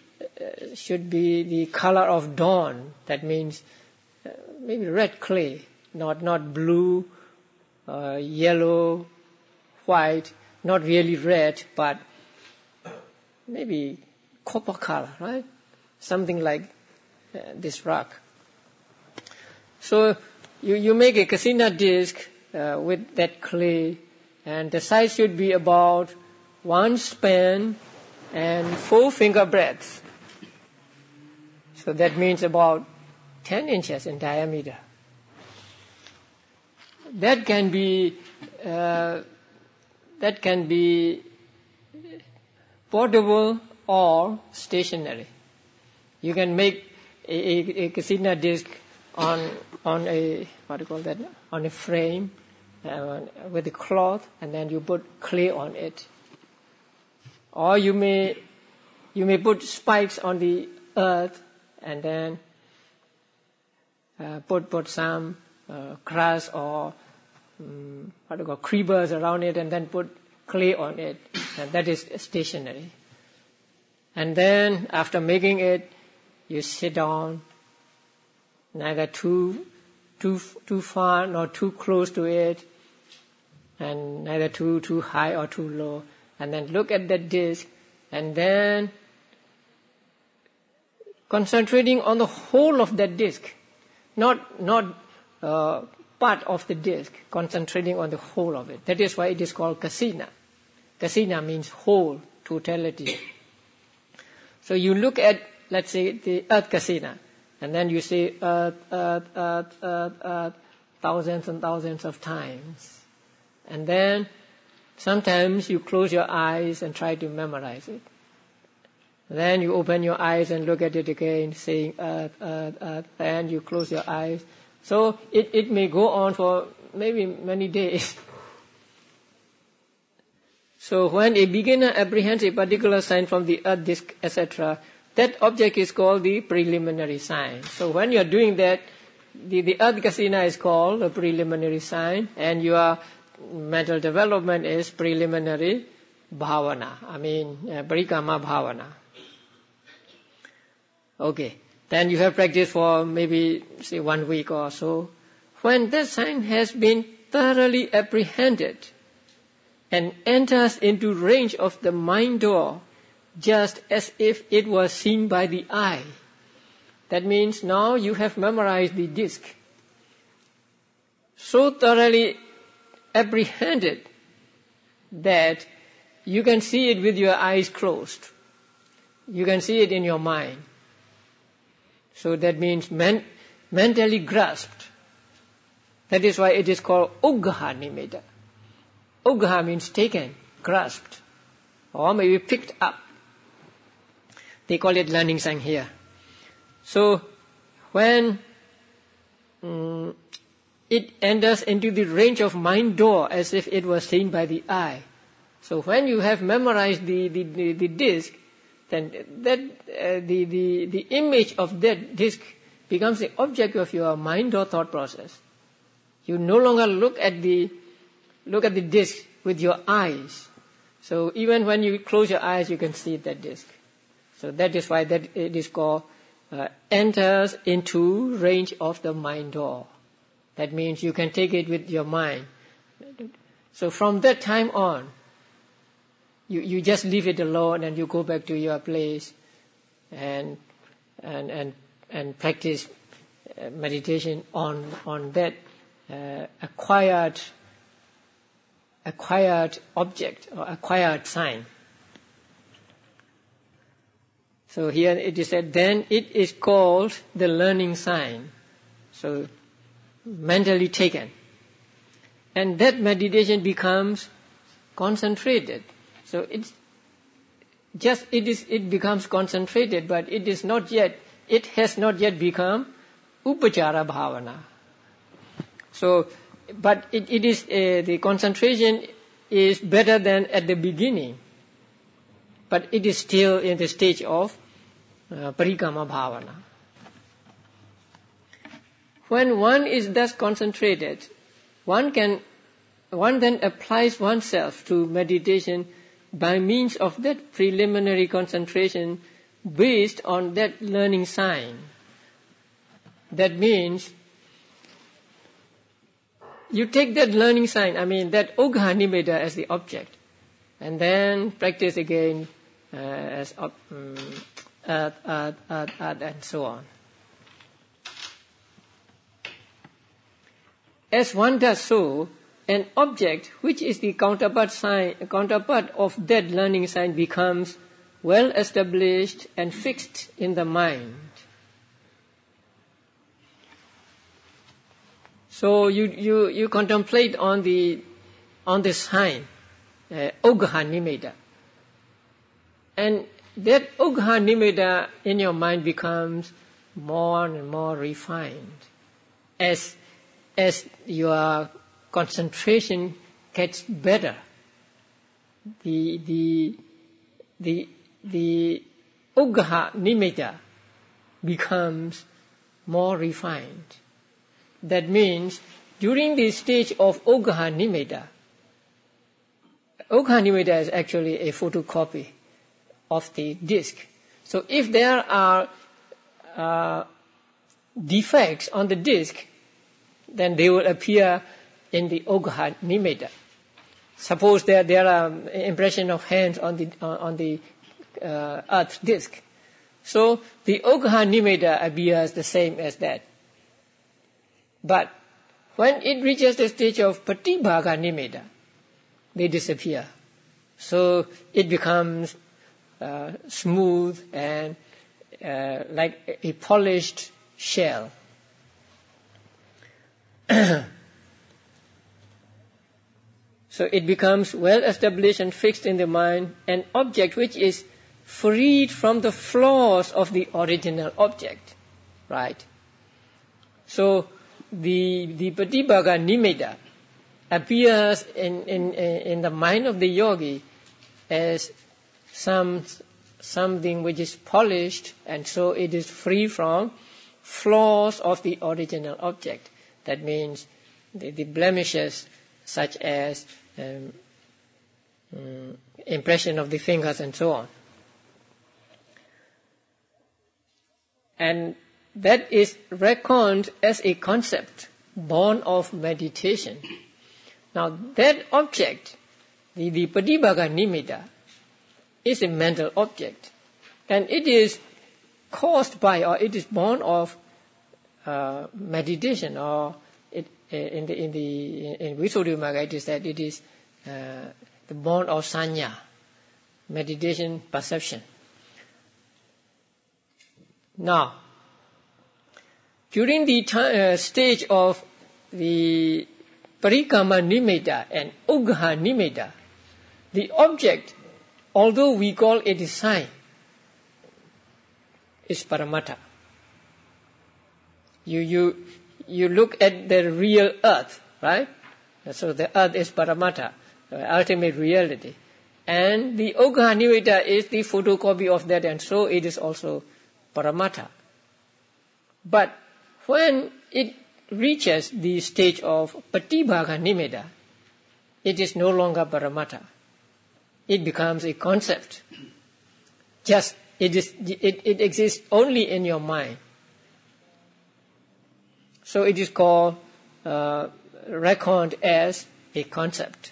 the color of dawn. That means maybe red clay, not blue, yellow, white, not really red, but maybe copper color, right? Something like this rock. So you make a kasina disc with that clay, and the size should be about 1 span and 4 finger breadths. So that means about 10 inches in diameter. That can be portable or stationary. You can make a kasina disc on a on a frame with a cloth, and then you put clay on it. Or you may put spikes on the earth and then put some grass or creepers around it, and then put clay on it, and that is stationary. And then after making it, you sit down, neither too far nor too close to it, and neither too high or too low, and then look at that disc, and then concentrating on the whole of that disc, not part of the disc, concentrating on the whole of it. That is why it is called kasina. Kasina means whole, totality. So you look at, let's say, the earth kasina, and then you say earth, earth, earth, earth, earth, thousands and thousands of times. And then sometimes you close your eyes and try to memorize it. Then you open your eyes and look at it again, saying earth, earth, earth, and you close your eyes. So it may go on for maybe many days. So when a beginner apprehends a particular sign from the earth disk, etc., that object is called the preliminary sign. So when you're doing that, the earth kasina is called a preliminary sign, and your mental development is preliminary bhavana. Parikama bhavana. Okay. Then you have practiced for maybe, say, 1 week or so. When that sign has been thoroughly apprehended and enters into range of the mind door, just as if it was seen by the eye. That means now you have memorized the disc. So thoroughly apprehended that you can see it with your eyes closed. You can see it in your mind. So that means mentally grasped. That is why it is called Uggaha Nimitta. Uggaha means taken, grasped, or maybe picked up. They call it learning sign here. So when it enters into the range of mind door as if it was seen by the eye. So when you have memorized the disc, then the image of that disc becomes the object of your mind or thought process. You no longer look at the disc with your eyes. So even when you close your eyes, you can see that disc. So that is why that it is called enters into range of the mind door. That means you can take it with your mind. So from that time on, you just leave it alone and you go back to your place and practice meditation on that acquired object or acquired sign. So here it is said, then it is called the learning sign. So mentally taken. And that meditation becomes concentrated. So it becomes concentrated, but it has not yet become upachara bhavana. So, but it is the concentration is better than at the beginning, but it is still in the stage of parikama bhavana. When one is thus concentrated, one then applies oneself to meditation by means of that preliminary concentration based on that learning sign. That means you take that learning sign, that Ogha Nimitta as the object, and then practice again as and so on. As one does so, an object which is the counterpart of that learning sign becomes well established and fixed in the mind. So you contemplate on the sign, Ogha Nimitta, and that Ogha Nimitta in your mind becomes more and more refined as your concentration gets better. The Ogha Nimitta becomes more refined. That means during the stage of Ogha Nimitta is actually a photocopy of the disc. So if there are defects on the disc, then they will appear in the Ogha Nimitta. Suppose there are impression of hands on the earth disc. So the Ogha Nimitta appears the same as that. But when it reaches the stage of Patibhaga Nimitta, they disappear. So it becomes smooth and like a polished shell. So it becomes well established and fixed in the mind, an object which is freed from the flaws of the original object, right? So the Patibhaga Nimitta appears in the mind of the yogi as something which is polished, and so it is free from flaws of the original object. That means the blemishes such as impression of the fingers and so on. And that is reckoned as a concept born of meditation. Now that object, the Patibhaga Nimitta, is a mental object, and it is caused by, or it is born of meditation, or in Visuddhimagga it is that it is the born of sanya, meditation, perception. Now, during the stage of the Parikama Nimitta and Ogha Nimitta, the object, although we call it a sign, is Paramattha. You look at the real earth, right? So the earth is Paramattha, the ultimate reality. And the Ogha Nimitta is the photocopy of that, and so it is also Paramattha. But when it reaches the stage of Patibhaga Nimitta, it is no longer Paramattha. It becomes a concept. Just it exists only in your mind. So it is called, reckoned as a concept,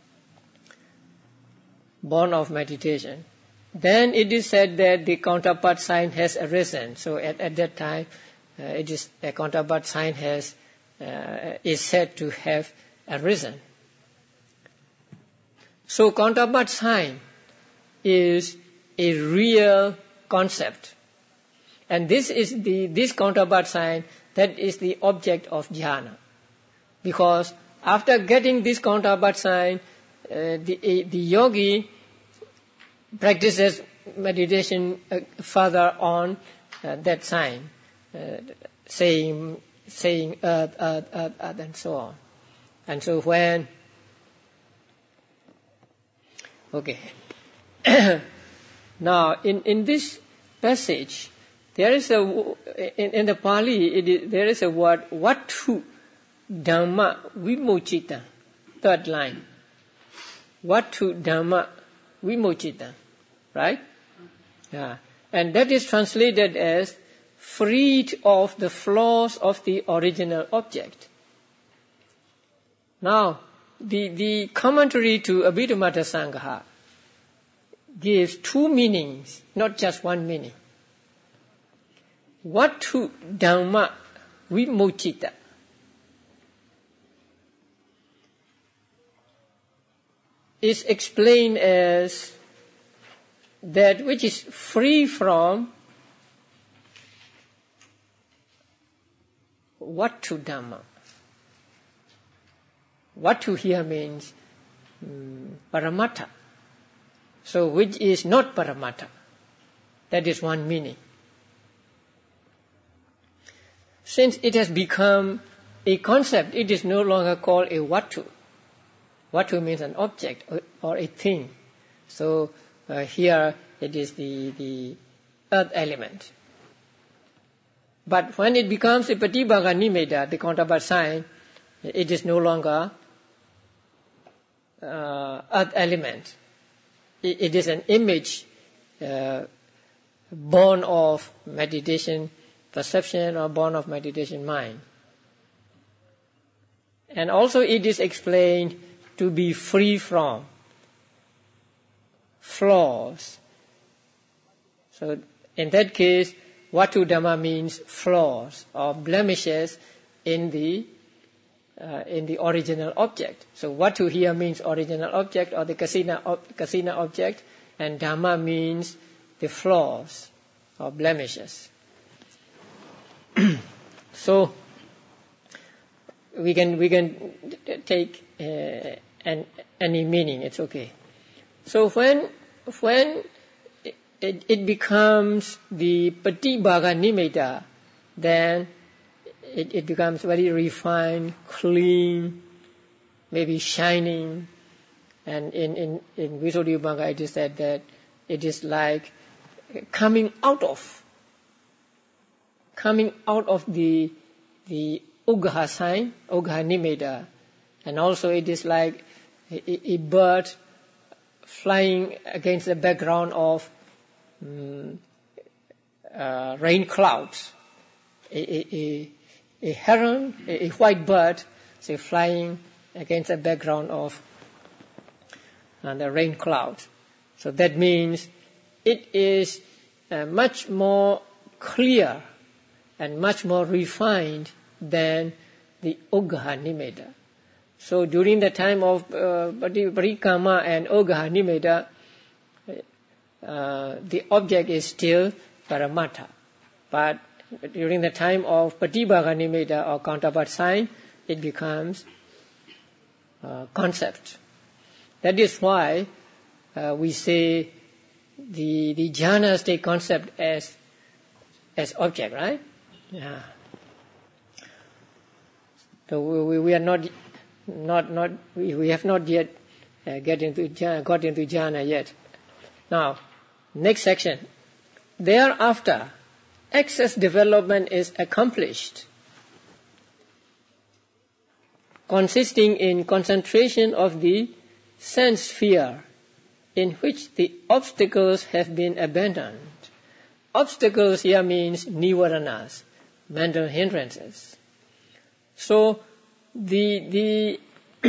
born of meditation. Then it is said that the counterpart sign has arisen. So at that time, it is a counterpart sign is said to have arisen. So counterpart sign is a real concept, and this counterpart sign, that is the object of jhana. Because after getting this counterpart sign, the yogi practices meditation further on that sign, saying earth, and so on. And so when okay, now in this passage, there is in the Pali there is a word Vattu Dhamma Vimochita, third line. Vattu Dhamma vimochita, right? Yeah. And that is translated as freed of the flaws of the original object. Now, the commentary to Abhidhamma Sangha gives two meanings, not just one meaning. Vattu Dhamma Vimochita. Is explained as that which is free from Vattu Dhamma. Vattu here means Paramattha. So which is not Paramattha. That is one meaning. Since it has become a concept, it is no longer called a Vattu. Vattu means an object or a thing. So here it is the earth element. But when it becomes a Patibhaga Nimeda, the counterpart sign, it is no longer earth element. It is an image born of meditation perception or born of meditation mind. And also it is explained to be free from flaws. So in that case, Vattu Dhamma means flaws or blemishes in the original object. So Vattu here means original object or the kasina object, and Dhamma means the flaws or blemishes. So we can take any meaning. It's okay. So when it becomes the Patibhaga Nimeda, then it becomes very refined, clean, maybe shining. And in Visuddhimagga it is said that it is like coming out of the Ugha sign, Ugha Nimeda. And also it is like a bird flying against the background of rain clouds. A heron, a white bird, say flying against the background of the rain clouds. So that means it is much more clear and much more refined than the Ugha Nimeda. So during the time of Parikama and Ugha Nimeda, the object is still Paramattha. But during the time of Patibhaga Nimeda or counterpart sign, it becomes concept. That is why we say the jhana state concept as object, right? Yeah. So we are not we have not yet got into jhana yet. Now, next section. Thereafter, excess development is accomplished, consisting in concentration of the sense sphere in which the obstacles have been abandoned. Obstacles here means nivaranas, mental hindrances. So the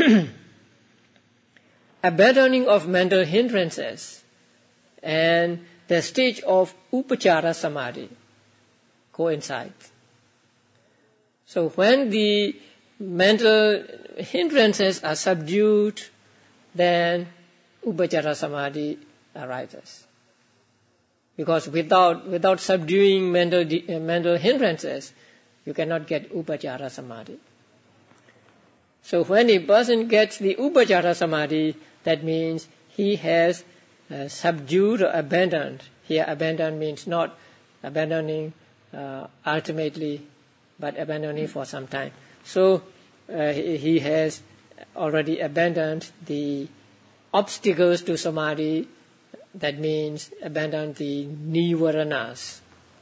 abandoning of mental hindrances and the stage of upachara samadhi coincide. So when the mental hindrances are subdued, then upachara samadhi arises. Because without subduing mental hindrances, you cannot get upachara samadhi. So when a person gets the upachara samadhi, that means he has subdued or abandoned. Here abandoned means not abandoning ultimately, but abandoning for some time. So he has already abandoned the obstacles to samadhi. That means abandon the nivaranas.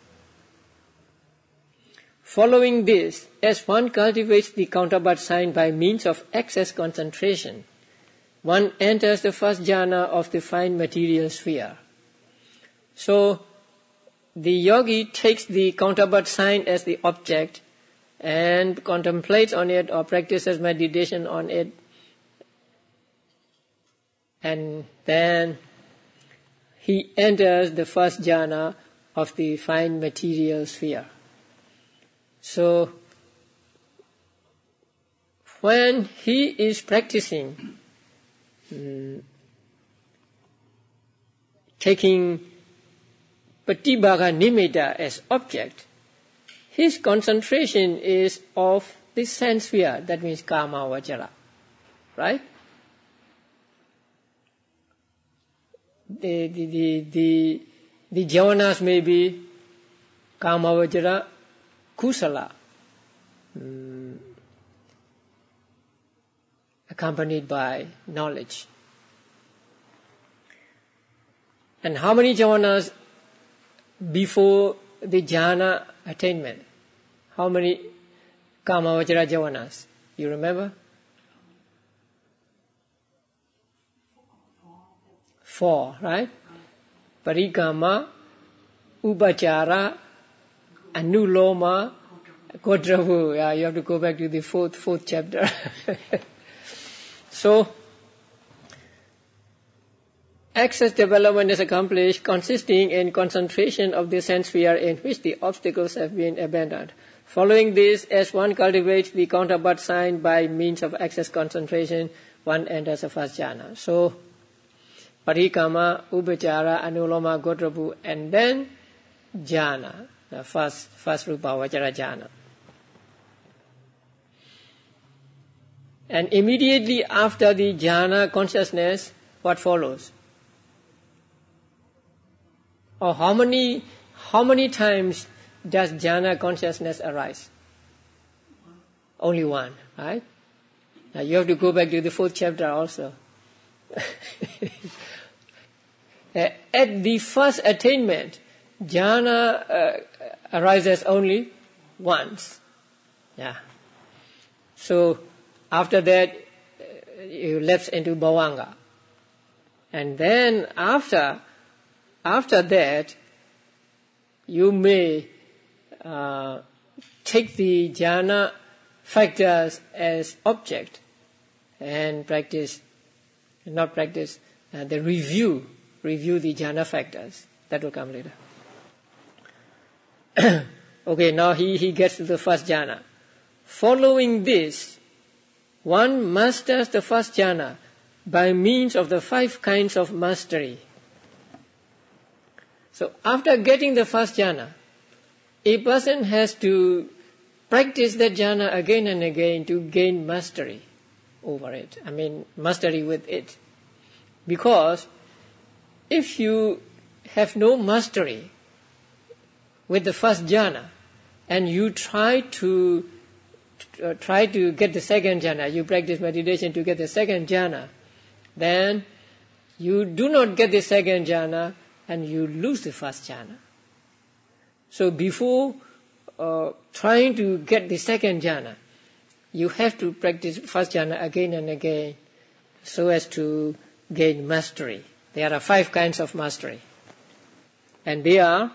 Following this, as one cultivates the counterpart sign by means of excess concentration, one enters the first jhana of the fine material sphere. So the yogi takes the counterbirth sign as the object and contemplates on it or practices meditation on it, and then he enters the first jhana of the fine material sphere. So when he is practicing, taking Patibhaga Nimitta as object, his concentration is of the sense sphere, that means Kama Vajara, right? The javanas may be Kama Vajara, Kusala, accompanied by knowledge. And how many javanas before the jhana attainment? How many Kama Vajara javanas? You remember? 4, right? Parikama, Upachara, Anuloma, Godravu. Yeah, you have to go back to the fourth chapter. So, access development is accomplished consisting in concentration of the sense sphere in which the obstacles have been abandoned. Following this, as one cultivates the counterbirth sign by means of access concentration, one enters the first jhana. So, Parikama, Upachara, Anuloma, Godrabu, and then jhana, the first Rupa Vajara jhana. And immediately after the jhana consciousness, what follows? Or how many times does jhana consciousness arise? Only one, right? Now you have to go back to the 4th chapter also. At the first attainment, jhana arises only once. Yeah. So after that, you lapse into bhavanga, and then after that, you may take the jhana factors as object and review the jhana factors. That will come later. Okay, now he gets to the first jhana. Following this, one masters the first jhana by means of the 5 kinds of mastery. So after getting the first jhana, a person has to practice that jhana again and again to gain mastery over it. I mean, mastery with it. Because if you have no mastery with the first jhana and you try to get the second jhana, you practice meditation to get the second jhana, then you do not get the second jhana and you lose the first jhana. So before trying to get the second jhana, you have to practice first jhana again and again so as to gain mastery. There are 5 kinds of mastery. And they are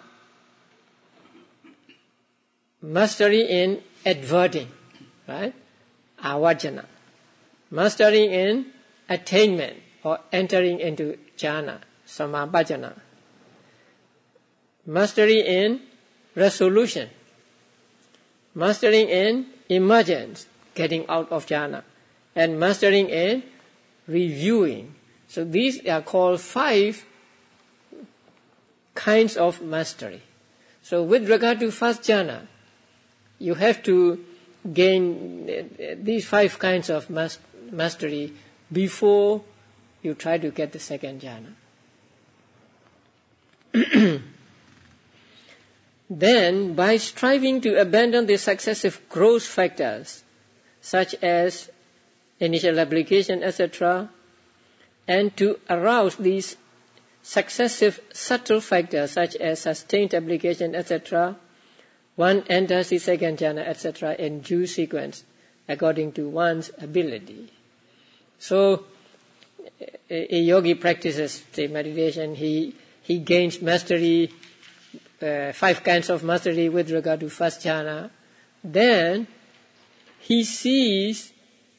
mastery in adverting, right? Avajana. Mastery in attainment or entering into jhana, samabhajana. Mastery in resolution. Mastering in emergence, getting out of jhana. And mastering in reviewing. So these are called 5 kinds of mastery. So with regard to first jhana, you have to gain these 5 kinds of mastery before you try to get the second jhana. Then, by striving to abandon the successive growth factors, such as initial application, etc., and to arouse these successive subtle factors, such as sustained application, etc., one enters the second jhana, etc., in due sequence, according to one's ability. So, a yogi practices, say, meditation, he gains mastery, 5 kinds of mastery with regard to first jhana, then he sees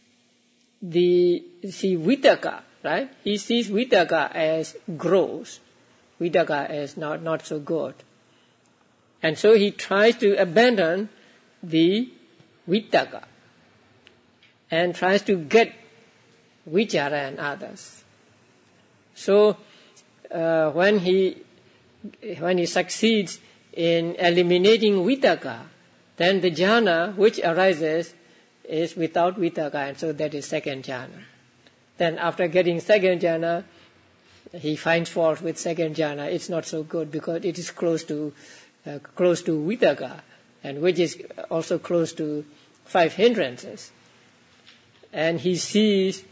vitaka, right? He sees vitaka as gross, vitaka as not so good. And so he tries to abandon the vitaka and tries to get vichara and others. So when he succeeds in eliminating vitaka, then the jhana which arises is without vitaka, and so that is second jhana. Then after getting second jhana, he finds fault with second jhana. It's not so good because it is close to vitaka, and which is also close to 5 hindrances. And he sees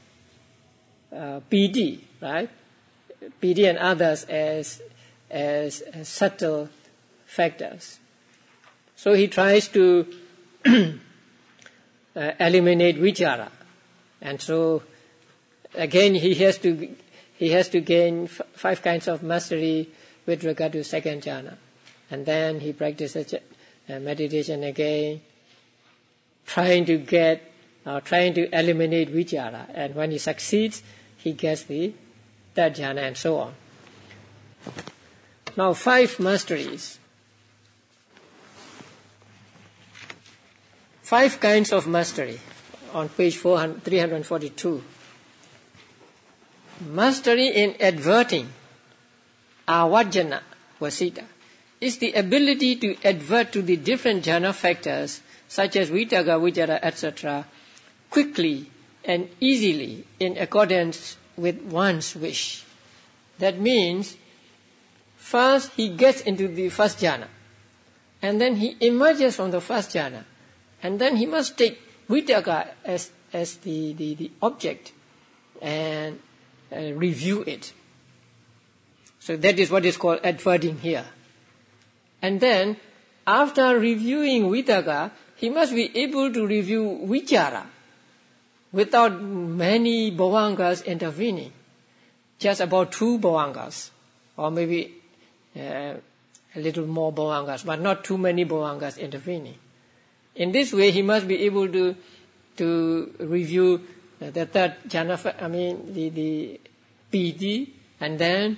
piti, right? Piti and others as subtle factors. So he tries to eliminate vichara, and so again he has to gain 5 kinds of mastery with regard to second jhana, and then he practices meditation again, trying to eliminate vichara, and when he succeeds, he gets the third jhana, and so on. Now 5 masteries. 5 kinds of mastery on page 342. Mastery in adverting, avajjana vasita, is the ability to advert to the different jhana factors such as vitaka, vichara, etc. quickly and easily in accordance with one's wish. That means first he gets into the first jhana, and then he emerges from the first jhana, and then he must take vitaka as the object and review it. So that is what is called adverting here. And then after reviewing vitaka, he must be able to review vichara without many bhavangas intervening. Just about 2 bhavangas, or maybe a little more bhavangas, but not too many bhavangas intervening. In this way, he must be able to review the third jhana, the piti, and then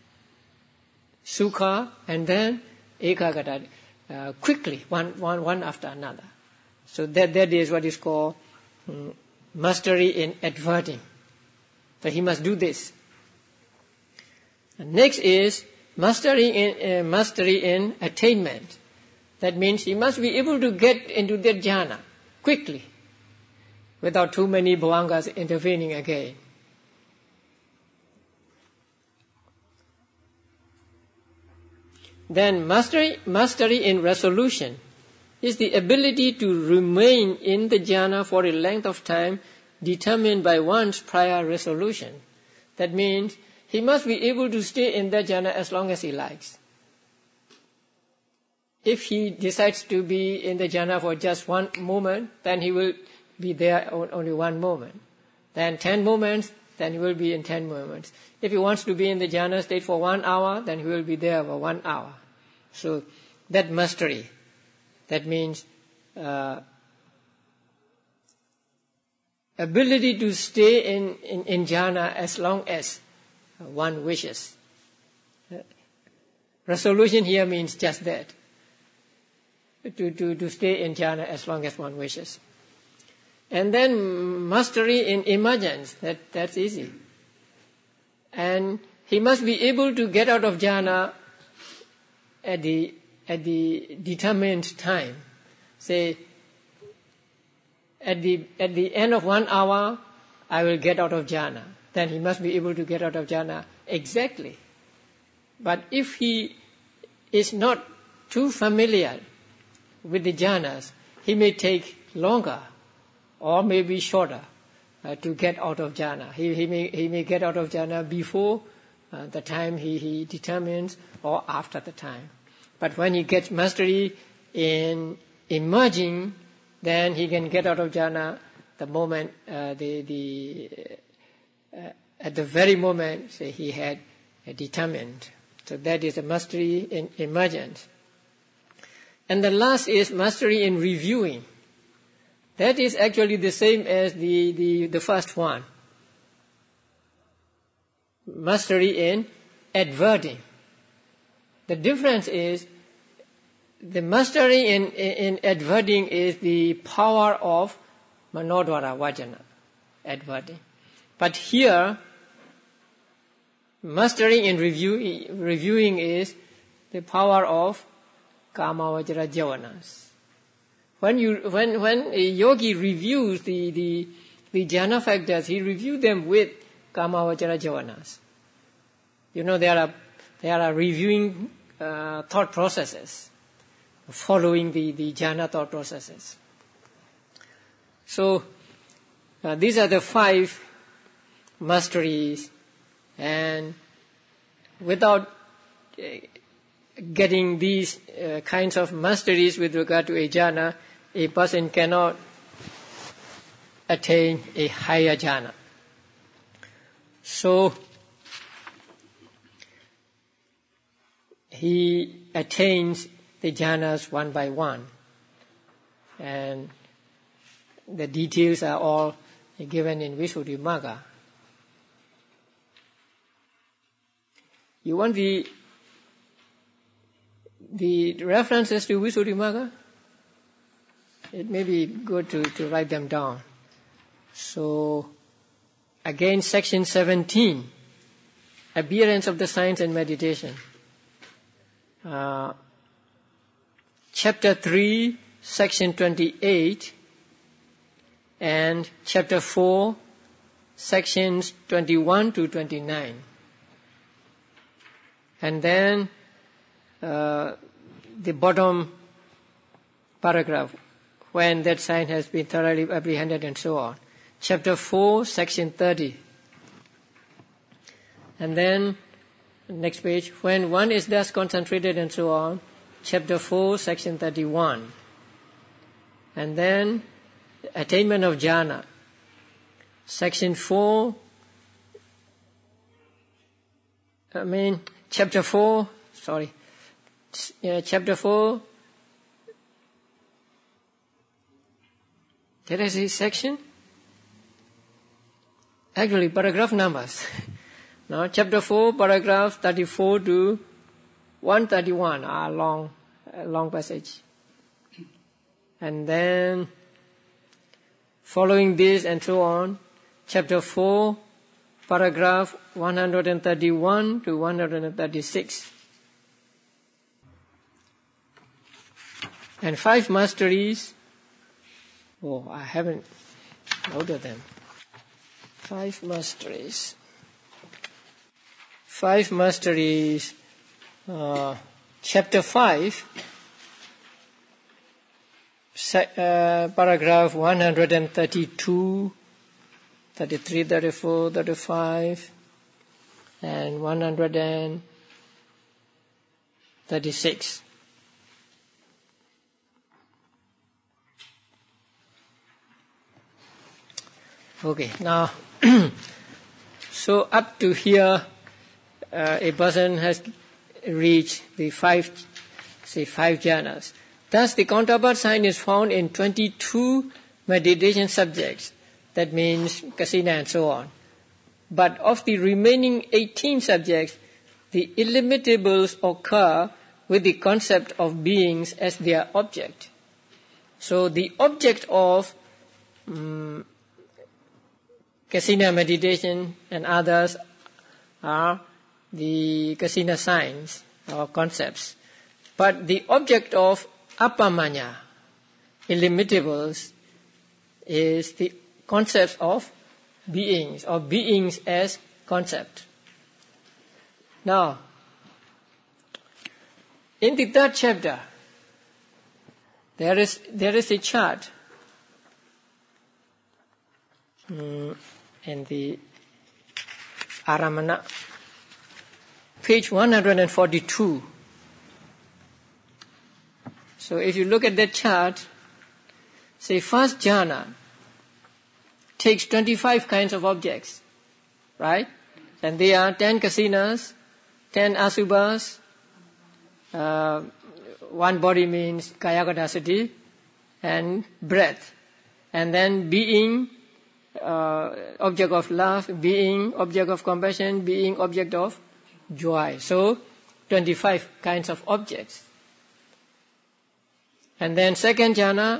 sukha, and then ekagata, quickly, one after another. So that is what is called mastery in adverting. So he must do this. And next is mastery in attainment. That means he must be able to get into that jhana quickly, without too many bhavangas intervening again. Then mastery in resolution is the ability to remain in the jhana for a length of time determined by one's prior resolution. That means he must be able to stay in that jhana as long as he likes. If he decides to be in the jhana for just 1 moment, then he will be there only 1 moment. Then 10 moments, then he will be in 10 moments. If he wants to be in the jhana state for 1 hour, then he will be there for 1 hour. So that mastery, that means ability to stay in jhana as long as one wishes. Resolution here means just that. To stay in jhana as long as one wishes. And then mastery in emergence, that's easy. And he must be able to get out of jhana at the determined time. Say, at the end of 1 hour, I will get out of jhana. Then he must be able to get out of jhana exactly. But if he is not too familiar with the jhanas, he may take longer or maybe shorter to get out of jhana. He may get out of jhana before the time he determines or after the time. But when he gets mastery in emerging, then he can get out of jhana the moment the at the very moment he had determined. So that is a mastery in emergence. And the last is mastery in reviewing. That is actually the same as the first one. Mastery in adverting. The difference is the mastery in adverting is the power of Manodvara Vajana, adverting. But here, mastering in reviewing is the power of Kamavajra Javanas. When a yogi reviews the jhana factors, he reviews them with Kamavajra Javanas. There are reviewing thought processes, following the jhana thought processes. So these are the 5 masteries, and without getting these kinds of masteries with regard to a jhana, a person cannot attain a higher jhana. So he attains the jhanas one by one, and the details are all given in Visuddhimagga. You want the references to Visuddhimagga? It may be good to write them down. So, again, section 17, appearance of the science and meditation. Chapter 3, section 28, and chapter 4, sections 21 to 29. And then the bottom paragraph, when that sign has been thoroughly apprehended and so on. Chapter 4, section 30. And then, next page, when one is thus concentrated and so on. Chapter 4, section 31. And then, attainment of jhana. Chapter 4, chapter 4, did I say section? Actually, paragraph numbers. Now, chapter 4, paragraph 34 to 131 are long passage. And then, following this and so on, chapter 4, paragraph 131 to 136. And 5 masteries. Oh, I haven't noted them. 5 masteries. 5 masteries. Chapter 5, paragraph 132, 33, 34, 35, and 136. Okay, now, so up to here, a person has reached the 5 jhanas. Thus, the counterpart sign is found in 22 meditation subjects. That means kasina and so on. But of the remaining 18 subjects, the illimitables occur with the concept of beings as their object. So the object of kasina meditation and others are the kasina signs or concepts. But the object of appamanya, illimitables, is the concept of beings, or beings as concept. Now, in the 3rd chapter, there is a chart in the Aramana, page 142. So if you look at that chart, say first jhana takes 25 kinds of objects. right? And they are 10 kasinas, 10 asubhas. One body means kayakadasati, and breath. And then being object of love, being object of compassion, being object of joy. So 25 kinds of objects. And then second jhana,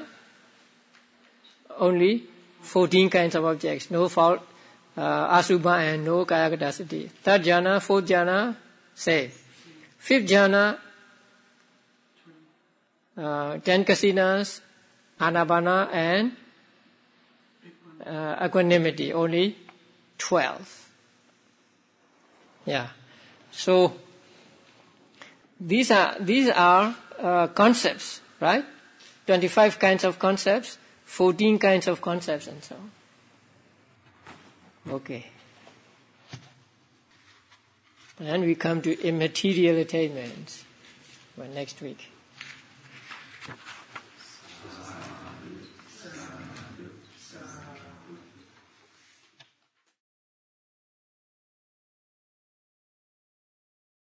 only 14 kinds of objects. No fault, asubha and no kayakadasati. Third jhana, fourth jhana, same. Fifth jhana, 10 kasinas, anapana and equanimity, only 12. Yeah. So these are concepts, right? 25 kinds of concepts, 14 kinds of concepts, and so on. Okay. And we come to immaterial attainments next week.